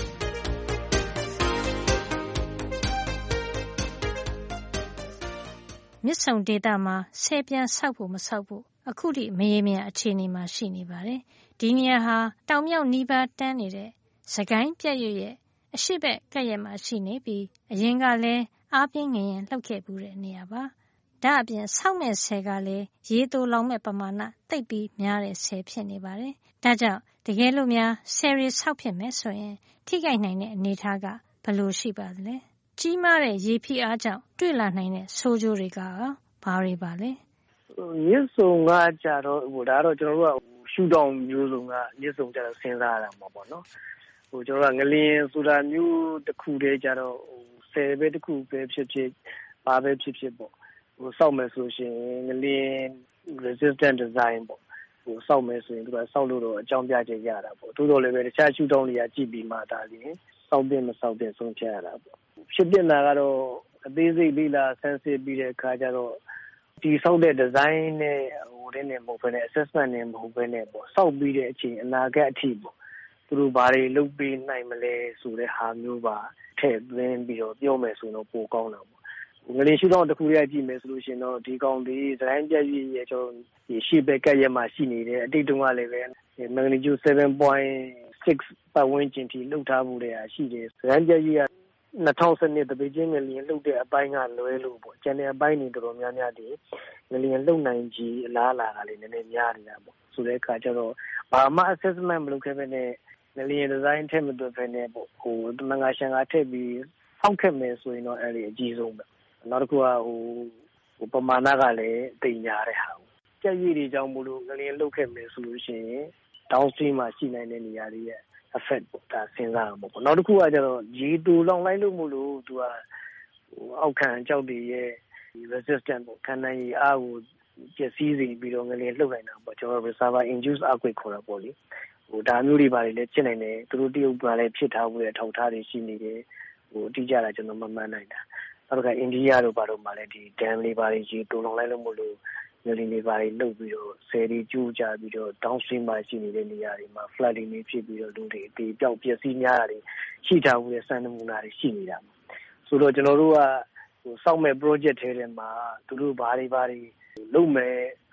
မြစ်ဆုံဒေသမှာဆယ်ပြန်ဆောက်ဖို့မဆောက်ဖို့အခုထိမရေမရာအခြေအနေမှာရှိနေပါတယ်ဒီနေရာဟာတောင်မြောက်နီးပါးတန်းနေတဲ့စကိုင်းပြည့်ရွရဲ့အရှိဘက်ကပ်ရက်မှာရှိနေပြီးအရင်ကလည်းအားပြင်းငရင်လှုပ်ခဲ့ဘူးတဲ့နေရာပါဒါအပြင်ဆောက်မဲ့ဆယ်ကလည်းရေတိုလောင်မဲ့ပမာဏတိတ်ပြီးများတဲ့ဆယ်ဖြစ်နေပါတယ်ဒါကြောင့်တကယ်လို့များဆယ်ရီဆောက်ဖြစ်မယ်ဆိုရင်ထိခိုက်နိုင်တဲ့အနေအထားကဘယ်လိုရှိပါသလဲကြီးမားတဲ့ရေဖိအားကြောင့်တွေ့လာနိုင်တဲ့ဆိုးကျိုးတွေကဘာတွေပါလဲမြစ်ဆုံကကြတော့ဟိုဒါတော့ကျွန်တော်တို့ကရှူတောင်မျိုးစုံကမြစ်ဆုံကြတော့စဉ်းစားရတာမှာပေါ့နော်ဟိုကျွန်တော်ကငလျင်ဆိုတာမျိုးတစ်ခုတည်းကြတော့ဟိုဆယ်ပဲတစ်ခုပဲဖြစ်ဖြစ်ဘာပဲဖြစ်ဖြစ်ပေါ့ဟိုစောက်မယ်ဆိုရှင်ငလျင် resistant design ပေါ့ဟိုစောက်မယ်ဆိုရင်သူကစောက်လို့တော့အကြောင်းပြချက်ရတာပေါ့တိုးတော်လည်းပဲတခြားရှူတောင်တွေကကြည့်ပြီးမှဒါလည်းစောက်တဲ့မစောက်တဲ့ဆုံးဖြတ်ရတာပေါ့ဖြစ်ပြနေတာကတော့အသေးစိတ်လေးလာဆန်းစစ်ပြီးတဲ့အခါကျတော့ဒီစောက်တဲ့ design နဲ့ဟိုတဲ့နဲ့မဟုတ်ဘဲနဲ့ assessment နဲ့မဟုတ်ဘဲနဲ့ပေါ့စောက်ပြီးတဲ့အချိန်အနာဂတ်အထိပေါ့သူတို့ဘာတွေလုပ်ပေးနိုင်မလဲဆိုတဲ့ဟာမျိုးပါထည့်သွင်းပြီးတော့ပြောမယ်ဆိုတော့ပိုကောင်းတာပေါ့ငလျင်ရှုထောင့်တစ်ခုရကြည့်မယ်ဆိုလို့ရှိရင်တော့ဒီကောင်ဒီစတိုင်းပြည့်ရဲ့ကျွန်တော်ဒီရှေ့ဘက်ကရက်မှာရှိနေတယ်အတိတ်တုန်းကလည်းပဲ magnitude seven point six ပတ်ဝန်းကျင်ထိလှုပ်ထားမှုတွေဟာရှိတယ်စတိုင်းပြည့်ရဲ့၂၀၁၂တပိတ်ချင်းငလျင်လှုပ်တဲ့အပိုင်းကလွဲလို့ပေါ့ကျန်တဲ့အပိုင်းတွေတော်တော်များများဒီငလျင်လှုပ်နိုင်ကြီးအလားအလာကလည်းနည်းနည်းများနေတာပေါ့ဆိုတဲ့အခါကျတော့ဘာမှ assessment မလုပ်ခဲ့ဘဲနဲ့ငလျင် design ထည့်မတွက်ဘဲနဲ့ပေါ့ဟိုတမန်ငါရှန်ကထည့်ပြီးဖောက်ခဲ့မယ်ဆိုရင်တော့အဲ့ဒီအကြီးဆုံးပဲနောက်တစ်ခုကဟိုဟိုပမာဏကလည်းတိမ်ညာတဲ့ဟာကြက်ရည်တွေကြောင့်မို့လို့ငလျင်လှုပ်ခဲ့မယ်ဆိုလို့ရှိရင် downstream မှာရှိနိုင်တဲ့နေရာတွေရဲ့ effect ပေါ့ဒါစဉ်းစားရမှာပေါ့နောက်တစ်ခုကကျတော့ရေတူလောင်လိုက်လို့မို့လို့သူကဟိုအောက်ခံကြောက်တွေရဲ့ resistant ပေါ့ခံနိုင်ရည်အားကိုပျက်စီးစေပြီးတော့ငလျင်လှုပ်နိုင်တာပေါ့ကျွန်တော် reservoir induced earthquake ခေါ်တာပေါ့လေဟိုဒါမျိုးတွေပါလေလည်းဖြစ်နိုင်တယ်သူတို့တရုတ်ကလည်းဖြစ်ထားမှုရဲ့ထောက်ထားတွေရှိနေတယ်ဟိုအတိအကျတာကျွန်တော်မမှန်နိုင်တာနောက်တစ်ခါအိန္ဒိယတို့ဘာလို့မှလည်းဒီ dam လေးပါတွေကြီးတူလောင်လိုက်လို့မို့လို့ငလျင်တွေပါတွေလှုပ်ပြီးတော့ဆယ်တွေကျိုးကြပြီးတော့ downstream မှာရှိနေတဲ့နေရာတွေမှာ flooding တွေဖြစ်ပြီးတော့လူတွေဒီပျောက်ပျက်စီးများတာတွေရှိထားမှုရဲ့စံနမူနာတွေရှိနေတာဆိုတော့ကျွန်တော်တို့ကဟိုစောက်မဲ့ project ထဲထဲမှာသူတို့ဘာတွေဘာတွေလုပ်မယ်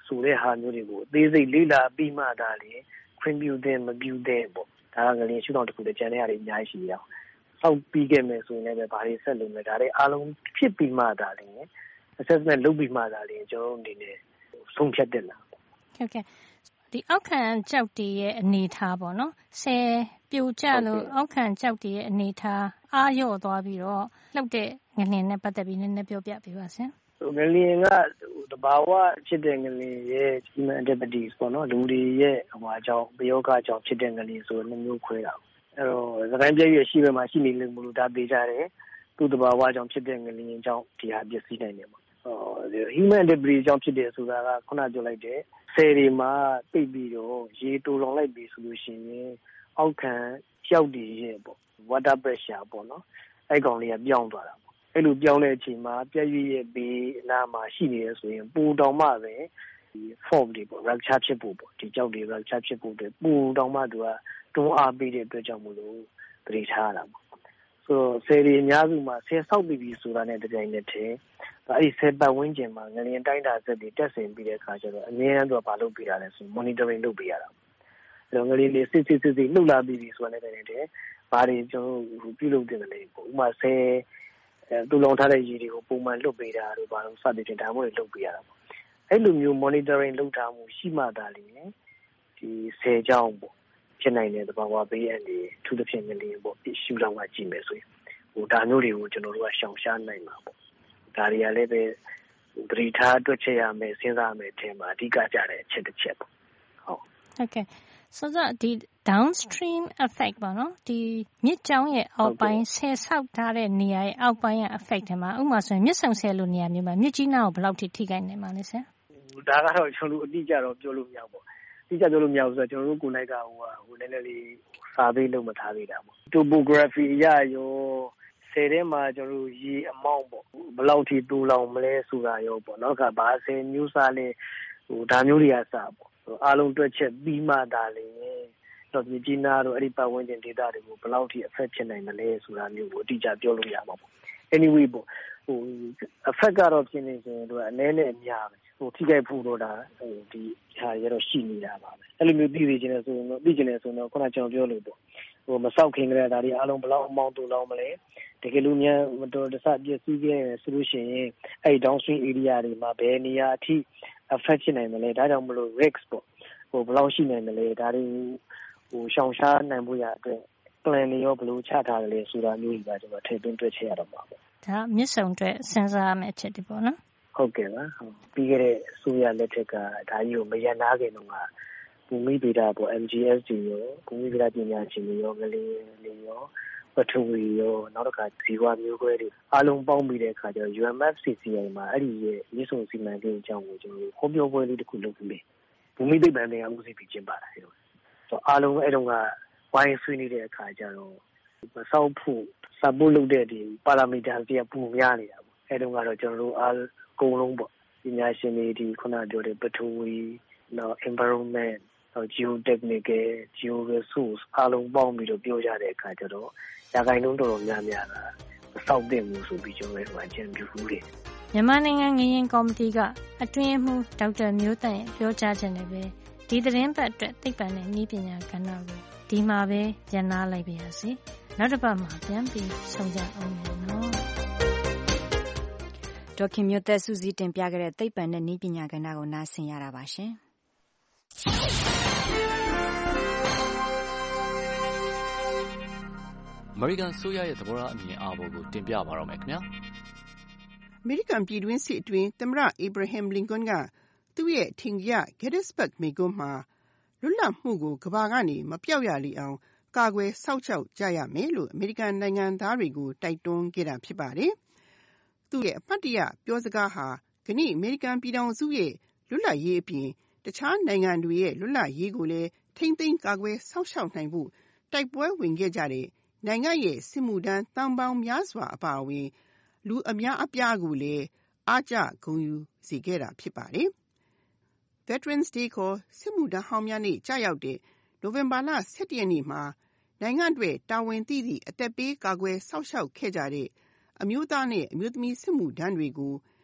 ဆိုတဲ့ဟာမျိုးတွေကိုအသေးစိတ်လေ့လာပြီးမှသာလေခွင့်ပြုတဲ့မပြုတဲ့ပေါ့ဒါကငလျင်ရှုထောင့်တစ်ခုတည်းကျန်တဲ့ဟာတွေအများကြီးရှိရအောင်စောက်ပြီးခဲ့မယ်ဆိုရင်လည်းဘာတွေဆက်လုပ်မယ်ဒါတွေအားလုံးဖြစ်ပြီးမှသာလေ assessment လုပ်ပြီးမှသာလေကျွန်တော်တို့အနေနဲ့ဆုံးဖြတ်တင်လာပေါ့ဟုတ်ကဲ့ဒီအောက်ခံကြောက်တွေရဲ့အနေထားပေါ့နော်ဆယ်ပြိုကျလို့အောက်ခံကြောက်တွေရဲ့အနေထားအားလျော့သွားပြီးတော့လှုပ်တဲ့ငလျင်နဲ့ပတ်သက်ပြီးနည်းနည်းပြောပြပေးပါဆရာငလျင်ကတဘာဝဖြစ်တဲ့ငလျင်ရဲ့ human activities ပေါ့နော်လူတွေရဲ့ဟိုအကြောင်းပယောဂအကြောင်းဖြစ်တဲ့ငလျင်ဆိုနှစ်မျိုးခွဲတာအဲ့တော့သခိုင်းပြည့်ရဲ့ရှိဘက်မှာရှိနေလို့မလို့ဒါပေးကြတယ်သူ့တဘာဝအကြောင်းဖြစ်တဲ့ငလျင်အကြောင်းဒီဟာပြည့်စည်နိုင်တယ်ပေါ့ဟော human activity အကြောင်းဖြစ်တယ်ဆိုတာကခုနပြောလိုက်တဲ့ဆယ်တွေမှာပိတ်ပြီးတော့ရေတူလောင်လိုက်ပြီဆိုလို့ရှိရင်အောက်ခံကြောက်တွေရဲ့ပေါ့ water pressure ပေါ့နော်အဲ့ကောင်လေးကပြောင်းသွားတာပေါ့အဲ့လိုပြောင်းတဲ့အချိန်မှာပြည့်ရွရဲ့ဘေးအနားမှာရှိနေရဆိုရင်ပူတောင်မှပဲဒီ form တွေပေါ့ rupture ဖြစ်ဖို့ပေါ့ဒီကြောက်တွေ rupture ဖြစ်ဖို့အတွက်ပူတောင်မှသူကတွန်းအားပေးတဲ့အတွက်ကြောင့်မလို့တတိထားရတာပေါ့ဆိုတော့ဆယ်တွေအများစုမှာဆယ်ဆောက်ပြီးပြီဆိုတာနဲ့တပြိုင်နက်တည်းအဲ့ဒီဆယ်ပတ်ဝန်းကျင်မှာငလျင်တိုင်းတာဆက်တွေတက်ဆင်ပြီးတဲ့အခါကျတော့အမြဲတမ်းသူကဘာလုပ်ပေးတာလဲဆို monitoring လုပ်ပေးရတာအဲ့တော့ငလျင်လေးစစ်စစ်စစ်စစ်လှုပ်လာပြီးပြီဆိုတာနဲ့တည်းတည်းဘာတွေကျွန်တော်ပြုလုပ်တင်တယ်လေပေါ့ဥပမာဆယ်အဲတူလောင်ထားတဲ့ရေတွေကိုပုံမှန်လွတ်ပေးတာတို့ဘာလို့စသည်ဖြင့်ဒါမျိုးတွေလုပ်ပေးရတာပေါ့အဲ့လိုမျိုး monitoring လုပ်ထားမှုရှိမှသာလေဒီဆယ်ကြောင်းပေါ့ဖြစ်နိုင်တဲ့သဘာဝဘေးအန္တရာယ်ထူးသဖြင့်ငလျင်ပေါ့ရှုထောင့်ကကြည့်မယ်ဆိုရင်ဟိုဒါမျိုးတွေကိုကျွန်တော်တို့ကရှောင်ရှားနိုင်မှာပေါ့ဒါတွေကလည်းပဲသတိထားတွက်ချက်ရမယ်စဉ်းစားရမယ်အထင်မှာအဓိကကြတဲ့အချက်တစ်ချက်ပေါ့ဟုတ်ဟုတ်ကဲ့ဆိုတော့ဒီ downstream effect ပေါ့နော်ဒီမြစ်ကြောင်းရဲ့အောက်ပိုင်းဆယ်ဆောက်ထားတဲ့နေရာရဲ့အောက်ပိုင်းရဲ့ effect တွေမှာဥပမာဆိုရင်မြစ်ဆုံဆယ်လိုနေရာမျိုးမှာမြစ်ကြီးနားကိုဘယ်လောက်ထိထိခိုက်နိုင်မှာလဲဆရာဒါကတော့ကျွန်တော်တို့အတိအကျတော့ပြောလို့မရဘူးပေါ့အတိအကျပြောလို့မရဘူးဆိုတော့ကျွန်တော်တို့ကိုယ်တိုင်ကဟိုဟိုနည်းနည်းလေးစာပေးလို့မထားသေးတာပေါ့ topography အရရောဆယ်ထဲမှာကျွန်တော်တို့ရေအမောင်းပေါ့ဘယ်လောက်ထိတူလောင်မလဲဆိုတာရောပေါ့နောက်ကဘာဆယ်မျိုးစားလဲဟိုဒါမျိုးတွေကစပေါ့အားလုံးတွက်ချက်ပြီးမှသာလေတော့မြကြီးနားတော့အဲ့ဒီပတ်ဝန်းကျင်ဒေသတွေကိုဘယ်လောက်ထိ affect ဖြစ်နိုင်မလဲဆိုတာမျိုးကိုအတိအကျပြောလို့ရမှာပေါ့ anyway ပေါ့ဟို affect ကတော့ဖြစ်နေရင်တော့အနည်းနဲ့အများပဲဟိုထိခိုက်ဖို့တော့ဒါဟိုဒီဟာရတော့ရှိနေတာပါပဲအဲ့လိုမျိုးသိသိချင်းလဲဆိုရင်တော့သိချင်းလဲဆိုတော့ခုနကျွန်တော်ပြောလို့ပေါ့ဟိုမဆောက်ခင်ကလေးဒါတွေအားလုံးဘယ်လောက်အမောင်းတူလောင်မလဲတကယ်လို့များမတော်တဆပြည့်စည်ခဲ့ဆိုလို့ရှိရင်အဲ့ downstream area တွေမှာဘယ်နေရာအထိ affect ဖြစ်နိုင်မလဲဒါကြောင့်မလို့ risk ပေါ့ဟိုဘယ်လောက်ရှိနိုင်မလဲဒါတွေဟိုရှောင်ရှားနိုင်ဖို့ရအတွက် plan တွေရောဘယ်လိုချထားတယ်လဲဆိုတာမျိုးကြီးပါကျွန်တော်ထည့်သွင်းတွက်ချက်ရတော့မှာပေါ့ဒါမြစ်ဆုံအတွက်စဉ်းစားရမယ့်အချက်တွေပေါ့နော်ဟုတ်ကဲ့ပါဟုတ်ပြီးခဲ့တဲ့အစိုးရလက်ထက်ကဒါကြီးကိုမရန်နာခင်တော့ကဘူမိဗေဒပေါ့ M G S D ရောဘူမိဗေဒပညာရှင်တွေရောငလျင်တွေရောပထဝီရောနောက်တစ်ခါဇီဝမျိုးကွဲတွေအားလုံးပေါင်းပြီးတဲ့အခါကျတော့ U M F C C I မှာအဲ့ဒီရဲ့မြစ်ဆုံစီမံကိန်းအကြောင်းကိုကျွန်တော်ဟောပြောပွဲလေးတစ်ခုလုပ်ပြီးဘူမိသိပ္ပံပညာဦးစီးပြီးကျင်းပတာအဲ့တော့ဆိုအားလုံးအဲ့တုန်းကဝိုင်းဆွေးနေတဲ့အခါကျတော့မဆောက်ဖို့စပို့လုပ်တဲ့ဒီပါရာမီတာတွေကပူများနေတာပေါ့အဲ့တုန်းကတော့ကျွန်တော်တို့အားအကုန်လုံးပေါ့ပညာရှင်တွေဒီခုနပြောတဲ့ပထဝီနောက် environment နောက် geotechnical geo resource အားလုံးပေါင်းပြီးတော့ပြောကြတဲ့အခါကျတော့ရာဂိုင်နှုန်းတော်တော်များများကမဆောက်တဲ့ဘူးဆိုပြီးကျွန်တော်တို့အကြံပြုဘူးလေမြန်မာနိုင်ငံငလျင်ကော်မတီကအတွင်းမှူးဒေါက်တာမျိုးတန့်ရဲ့ပြောကြားချက်နဲ့ပဲဒီသတင်းပတ်အတွက်သိပ္ပံနဲ့နည်းပညာကဏ္ဍကိုဒီမှာပဲရန်နာလိုက်ပါရစေနောက်တစ်ပတ်မှာပြန်ပြီးဆုံကြအောင်နော်ဒေါက်ခင်မျိုးသက်စုစည်းတင်ပြခဲ့တဲ့သိပ္ပံနဲ့နည်းပညာကဏ္ဍကိုနားဆင်ရတာပါရှင်အမေရိကန်ဆိုရရဲ့သဘောထားအမြင်အာဘော်ကိုတင်ပြပါတော့မယ်ခင်ဗျာအမေရိကန်ပြည်တွင်းစစ်အတွင်းသမ္မတအေဘရာဟမ်လင်ကွန်းကသူ့ရဲ့ထင်ရ Gettysburg မိန့်ခွန်းမှာလွတ်လပ်မှုကိုကမ္ဘာကနေမပျောက်ရလေအောင်ကာကွယ်စောင့်ရှောက်ကြရမယ်လို့အမေရိကန်နိုင်ငံသားတွေကိုတိုက်တွန်းခဲ့တာဖြစ်ပါတယ်။သူ့ရဲ့အမှတ်တရပြောစကားဟာကနေ့အမေရိကန်ပြည်ထောင်စုရဲ့လွတ်လပ်ရေးအပြင်တခြားနိုင်ငံတွေရဲ့လွတ်လပ်ရေးကိုလည်းထိမ့်သိမ်းကာကွယ်စောင့်ရှောက်နိုင်ဖို့တိုက်ပွဲဝင်ခဲ့ကြတဲ့နိုင်ငံရဲ့စစ်မှုထမ်းတန်ပေါင်းများစွာအပါအဝင်လူအများအပြားကိုလည်းအားကျဂုဏ်ယူစေခဲ့တာဖြစ်ပါတယ်။ Veterans Day ကိုစစ်မှုထမ်းဟောင်းများနေ့ကြာရောက်တဲ့နိုဝင်ဘာလ၁၁ရက်နေ့မှာနိုင်ငံအတွက်တာဝန်သိသည့်အသက်ပေးကာကွယ်စောင့်ရှောက်ခဲ့ကြတဲ့အမျိုးသားနဲ့အမျိုးသမီးစစ်မှုထမ်းတွေကို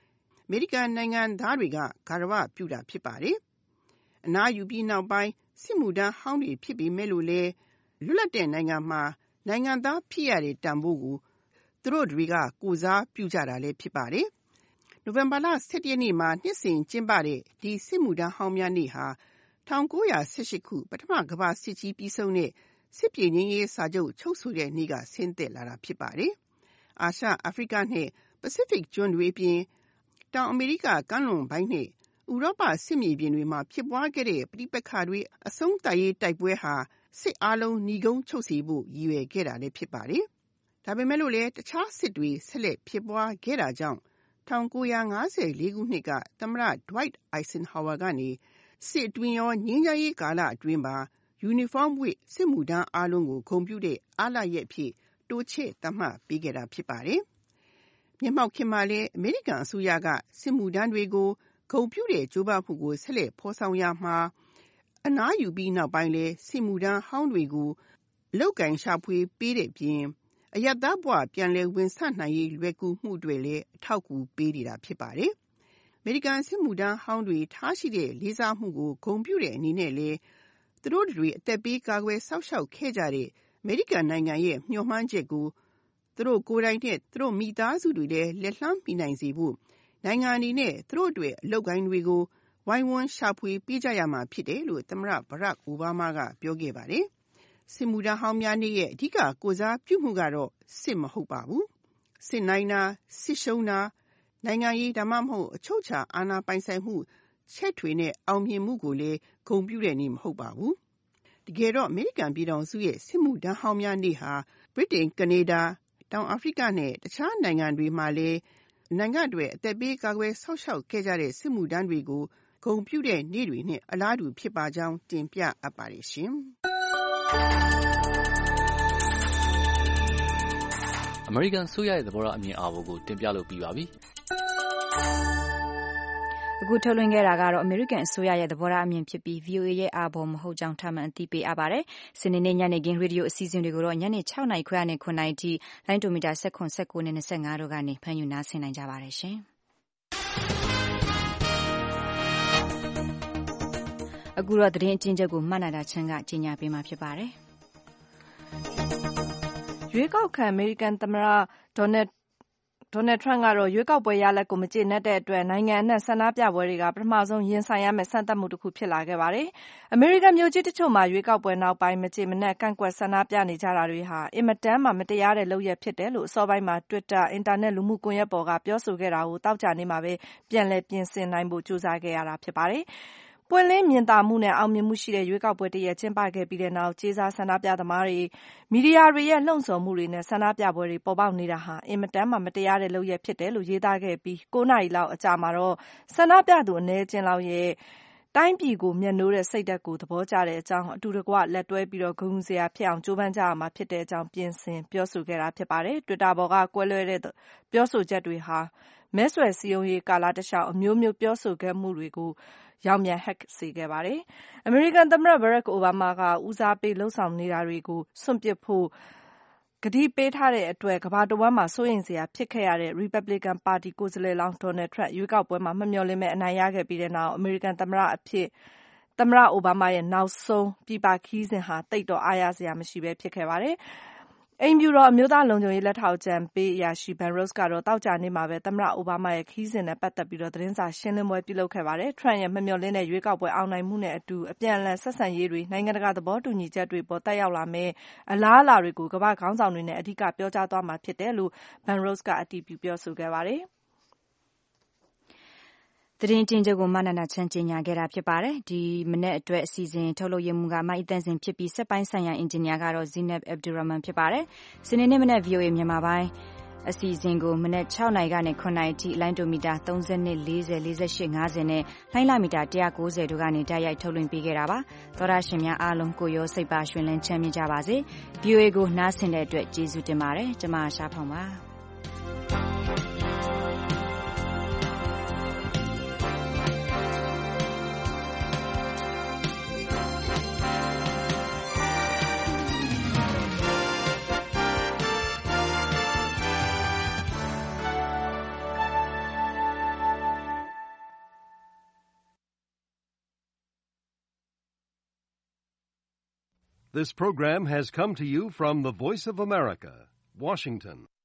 မေရိကန်နိုင်ငံသားတွေကဂါရဝပြုတာဖြစ်ပါတယ်။အနားယူပြီးနောက်ပိုင်းစစ်မှုထမ်းဟောင်းတွေဖြစ်ပေမဲ့လို့လည်းလွတ်လပ်တဲ့နိုင်ငံမှာနိုင်ငံသားဖြစ်ရတဲ့တန်ဖိုးကိုသူတို့တွေကကိုးစားပြုကြတာလည်းဖြစ်ပါတယ်။နိုဝင်ဘာလ၁၁ရက်နေ့မှာနှစ်စဉ်ကျင်းပတဲ့ဒီစစ်မှုထမ်းဟောင်းများနေ့ဟာ၁၉၁၈ခုပထမကမ္ဘာစစ်ကြီးပြီးဆုံးတဲ့စစ်ပြေငြိမ်းရေးစာချုပ်ချုပ်ဆိုတဲ့နေ့ကဆင်းသက်လာတာဖြစ်ပါတယ်။အာရှ၊အာဖရိကနဲ့ပစိဖိတ်ကျွန်းတွေအပြင်တောင်အမေရိကကမ်းလွန်ပိုင်းနဲ့ဥရောပစစ်မြေပြင်တွေမှာဖြစ်ပွားခဲ့တဲ့ပဋိပက္ခတွေအဆုံးသတ်ရေးတိုက်ပွဲဟာစစ်အားလုံးညီကုန်းချုပ်စေဖို့ရည်ရွယ်ခဲ့တာလည်းဖြစ်ပါတယ်။ဒါပေမဲ့လို့လည်းတခြားစစ်တွေဆက်လက်ဖြစ်ပွားခဲ့တာကြောင့်၁၉၅၄ခုနှစ်ကသမ္မတ Dwight Eisenhower ကနေစစ်အတွင်းရောငြိမ်းချမ်းရေးကာလအတွင်းပါယူနီဖောင်းဝတ်စစ်မှုထမ်းအားလုံးကိုဂုဏ်ပြုတဲ့အားလပ်ရက်အဖြစ်တိုးချဲ့သတ်မှတ်ပေးခဲ့တာဖြစ်ပါတယ်။မျက်မှောက်ခေတ်မှာလည်းအမေရိကန်အစိုးရကစစ်မှုထမ်းတွေကိုဂုဏ်ပြုတဲ့ကြိုးပမ်းမှုကိုဆက်လက်ဖော်ဆောင်ရမှာအနားယူပြီးနောက်ပိုင်းလည်းစစ်မှုထမ်းဟောင်းတွေကိုအလုပ်ကိုင်ရှာဖွေပေးတဲ့ပြင်အရပ်သားဘဝပြန်လည်ဝင်ဆနိုင်ရေးလွယ်ကူမှုတွေလည်းအထောက်အကူပေးနေတာဖြစ်ပါတယ်။အမေရိကန်စစ်မှုထမ်းဟောင်းတွေထားရှိတဲ့လေးစားမှုကိုဂုဏ်ပြုတဲ့အနေနဲ့လည်းသူတို့တွေအသက်ပေးကာကွယ်စောင့်ရှောက်ခဲ့ကြတဲ့အမေရိကန်နိုင်ငံရဲ့မျှော်မှန်းချက်ကိုသူတို့ကိုယ်တိုင်နဲ့သူတို့မိသားစုတွေလည်းလက်လှမ်းမီနိုင်စေဖို့နိုင်ငံအနေနဲ့သူတို့တွေအလုပ်ကိုင်းတွေကိုဝိုင်းဝန်းရှာဖွေပေးကြရမှာဖြစ်တယ်လို့သမ္မတဘရက်အိုဘားမားကပြောခဲ့ပါတယ်။စစ်မှုထမ်းဟောင်းများနေ့ရဲ့အဓိကကိုစားပြုမှုကတော့စစ်မဟုတ်ပါဘူး။စစ်နိုင်တာစစ်ရှုံးတာနိုင်ငံရေးဒါမှမဟုတ်အချုပ်အခြာအာဏာပိုင်ဆိုင်မှုချက်ထွေနဲ့အောင်မြင်မှုကိုလည်းဂုဏ်ပြုတဲ့နေ့မဟုတ်ပါဘူး။တကယ်တော့အမေရိကန်ပြည်ထောင်စုရဲ့စစ်မှုထမ်းဟောင်းများနေ့ဟာဗြိတိန်ကနေဒါတောင်အာဖရိကနဲ့တခြားနိုင်ငံတွေမှာလည်းနိုင်ငံတွေအသက်ပေးကာကွယ်ဆောက်ရှောက်ခဲ့ကြတဲ့စစ်မှုထမ်းတွေကိုဂုဏ်ပြုတဲ့နေ့တွေနဲ့အလားတူဖြစ်ပါကြောင်းတင်ပြအပ်ပါတယ်ရှင်။အမေရိကန်အစိုးရရဲ့သဘောထားအမြင်အာဘော်ကိုတင်ပြလို့ပြီးပါပြီ။အခုထုတ်လွှင့်ခဲ့တာကတော့အမေရိကန်အစိုးရရဲ့သဘောထားအမြင်ဖြစ်ပြီး ဗီအိုအေ ရဲ့အာဘော်မဟုတ်ကြောင်းထပ်မံအသိပေးအပ်ပါတယ်။စနေနေ့ညနေခင်းရေဒီယိုအစီအစဉ်တွေကိုတော့ညနေ၆နာရီခွဲကနေ၇နာရီထိလိုင်းဒိုမီတာ၁၇ ၁၉နဲ့၂၅တို့ကနေဖမ်းယူနားဆင်နိုင်ကြပါတယ်ရှင်။အခုတော့သတင်းအကျဉ်းချုပ်ကိုမှတ်နာတာချင်းကကြီးညာပေးမှာဖြစ်ပါတယ်။ရွေးကောက်ခံအမေရိကန်သမ္မတဒေါ်နယ်ဒေါ်နယ်ထရန့်ကတော့ရွေးကောက်ပွဲရလဒ်ကိုမကျေနပ်တဲ့အတွက်နိုင်ငံအနှံ့ဆန္ဒပြပွဲတွေကပထမဆုံးရင်ဆိုင်ရမယ့်စမ်းသပ်မှုတစ်ခုဖြစ်လာခဲ့ပါတယ်။အမေရိကန်မြို့ကြီးတချို့မှာရွေးကောက်ပွဲနောက်ပိုင်းမကျေမနပ်ကန့်ကွက်ဆန္ဒပြနေကြတာတွေဟာအင်မတန်မှမတရားတဲ့လုပ်ရပ်ဖြစ်တယ်လို့အစောပိုင်းမှာ Twitter အင်တာနက်လူမှုကွန်ရက်ပေါ်ကပြောဆိုခဲ့တာကိုသောကြာနေ့မှာပဲပြန်လည်ပြင်ဆင်နိုင်ဖို့ကြိုးစားခဲ့ရတာဖြစ်ပါတယ်။ပွင့်လင်းမြင်သာမှုနဲ့အောင်မြင်မှုရှိတဲ့ရွေးကောက်ပွဲတစ်ရပ်ကျင်းပခဲ့ပြီးတဲ့နောက်ကြေးစားဆန္ဒပြသမားတွေမီဒီယာတွေရဲ့လှုံ့ဆော်မှုတွေနဲ့ဆန္ဒပြပွဲတွေပေါ်ပေါက်နေတာဟာအင်မတန်မှမတရားတဲ့လုပ်ရပ်ဖြစ်တယ်လို့ရေးသားခဲ့ပြီး၉နာရီလောက်အကြာမှာတော့ဆန္ဒပြသူအနည်းအကျဉ်းလောက်ရဲ့တိုင်းပြည်ကိုမျက်နှိုးတဲ့စိတ်ဓာတ်ကိုသဘောကျတဲ့အကြောင်းအတူတကွလက်တွဲပြီးတော့ဂုဏ်ယူစရာဖြစ်အောင်ကြိုးပမ်းကြရမှာဖြစ်တဲ့အကြောင်းပြင်ဆင်ပြောဆိုခဲ့တာဖြစ်ပါတယ်။ Twitter ပေါ်ကကွဲလွဲတဲ့ပြောဆိုချက်တွေဟာမဲဆွယ်စည်းရုံးရေးကာလတလျှောက်အမျိုးမျိုးပြောဆိုခဲ့မှုတွေကိုရောင်ပြန်ဟပ်စေခဲ့ပါတယ်။အမေရိကန်သမ္မတဘရက်အိုဘားမားကဦးစားပေးလှုံ့ဆော်နေတာတွေကိုစွန့်ပစ်ဖို့ကတိပေးထားတဲ့အတွက်ကမ္ဘာတဝှမ်းမှာစိုးရိမ်စရာဖြစ်ခဲ့ရတဲ့ Republican ပါတီကိုယ်စားလှယ်လောင်း Donald Trump ရွေးကောက်ပွဲမှာမမျှော်လင့်မဲ့အနိုင်ရခဲ့ပြီးတဲ့နောက်အမေရိကန်သမ္မတအဖြစ်သမ္မတအိုဘားမားရဲ့နောက်ဆုံးပြည်ပခရီးစဉ်ဟာသိပ်တော့အားရစရာမရှိပဲဖြစ်ခဲ့ပါတယ်။အိမ်ဖြူတော်အမျိုးသားလုံခြုံရေးလက်ထောက်အကြံပေးအရာရှိ Ben Rhodes ကတော့သောကြာနေ့မှာပဲသမ္မတအိုဘားမားရဲ့ခရီးစဉ်နဲ့ပတ်သက်ပြီးတော့သတင်းစာရှင်းလင်းပွဲပြုလုပ်ခဲ့ပါတယ်။ Trump ရဲ့မမျှော်လင့်တဲ့ရွေးကောက်ပွဲအောင်နိုင်မှုနဲ့အတူအပြန်အလှန်ဆက်ဆံရေးတွေနိုင်ငံတကာသဘောတူညီချက်တွေပေါ်တက်ရောက်လာမယ့်အလားအလာတွေကိုကမ္ဘာ့ခေါင်းဆောင်တွေနဲ့အဓိကပြောကြားသွားမှာဖြစ်တယ်လို့ Ben Rhodes ကအတည်ပြုပြောဆိုခဲ့ပါတယ်။သတင်းကျဉ်းချုပ်ကိုမနန္ဒချမ်းကြီးညာခဲ့တာဖြစ်ပါတယ်။ဒီမနေ့အတွက်အစီအစဉ်ထုတ်လုပ်ရမှုကမိုက်အတန့်စင်ဖြစ်ပြီးစက်ပိုင်းဆိုင်ရာအင်ဂျင်နီယာကတော့ Zineb Abdurrahman ဖြစ်ပါတယ်။စနေနေ့မနေ့ ဗီအိုအေ မြန်မာပိုင်းအစီအစဉ်ကိုမနေ့၆နာရီကနေ၇နာရီထိလိုင်းဒိုမီတာ၃၂ ၄၀ ၄၈ ၅၀နဲ့လိုင်းလာမီတာ၁၉၀တို့ကနေတိုက်ရိုက်ထုတ်လွှင့်ပေးခဲ့တာပါ။သောရရှင်များအားလုံးကိုရောစိတ်ပါရှင်လန်းချမ်းမြေ့ကြပါစေ။ ဗီအိုအေကိုနားဆင်တဲ့အတွက်ကျေးဇူးတင်ပါတယ်။ကျွန်မရှားဖောင်ပါ။ This program has come to you from the Voice of America, Washington.